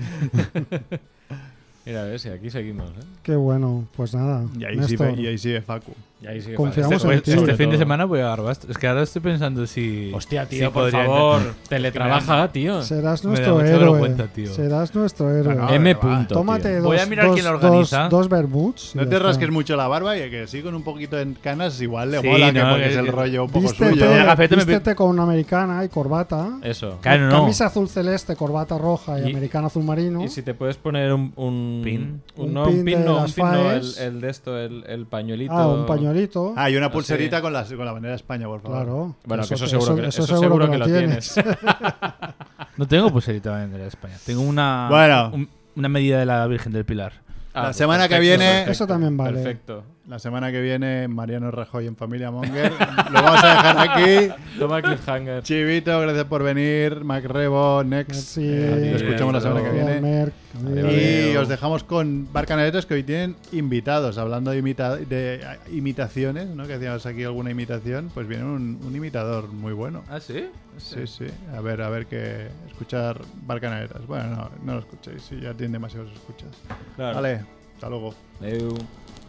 Mira, ves, y aquí seguimos, ¿eh? Qué bueno, pues nada. Y ahí, Néstor, sigue, y ahí sigue Facu. Y ahí sigue Confiamos Este, en pues, ti. este sobre fin de todo. semana voy a Barbastro. Es que ahora estoy pensando si. Hostia, si tío, por podría favor. intentar- Teletrabaja, tío. serás Me da nuestro mucha héroe. vergüenza, tío. Serás nuestro héroe. No, no, M. va. punto, Tómate tío. dos, Voy a mirar dos, quién lo dos, organiza. dos vermuts. y No ya te está. rasques mucho la barba y que sí con un poquito en canas igual le Sí, mola, que no, porque que- es el que- rollo un poco Vístete, suyo. La gafeta me- vístete con una americana y corbata. Eso. Claro, no. Camisa azul celeste, corbata roja y, Y- americana azul marino. Y si te puedes poner un, un Pin. un, Un no, pin un pin, de no, un las pin no, el, FAES. el de esto, el, el pañuelito. Ah, un pañuelito. Ah, y una Así. pulserita con, la, con la bandera de España, por favor. Claro. Bueno, que eso te- seguro que, eso seguro seguro que la lo tienes. No tengo pulserita de la España. Tengo una. Bueno. un- una medida de la Virgen del Pilar. Ah, La pues semana que perfecto, viene- perfecto, Eso también vale. Perfecto. La semana que viene, Mariano Rajoy en Familia Monger. Lo vamos a dejar aquí. Toma cliffhanger. Chivito, gracias por venir. Mac Rebo, Next. Sí. Eh, nos escuchamos la semana que viene. Merck, Y os dejamos con Barcaneretas, que hoy tienen invitados. Hablando de, imita de imitaciones, ¿no? Que hacíamos aquí alguna imitación. Pues viene un, un imitador muy bueno. ¿Ah, sí? Sí, sí. A ver, a ver qué. Escuchar Barcaneretas. Bueno, no, no lo escuchéis. Si ya tienen demasiados escuchas. Claro. Vale, hasta luego. Adeu.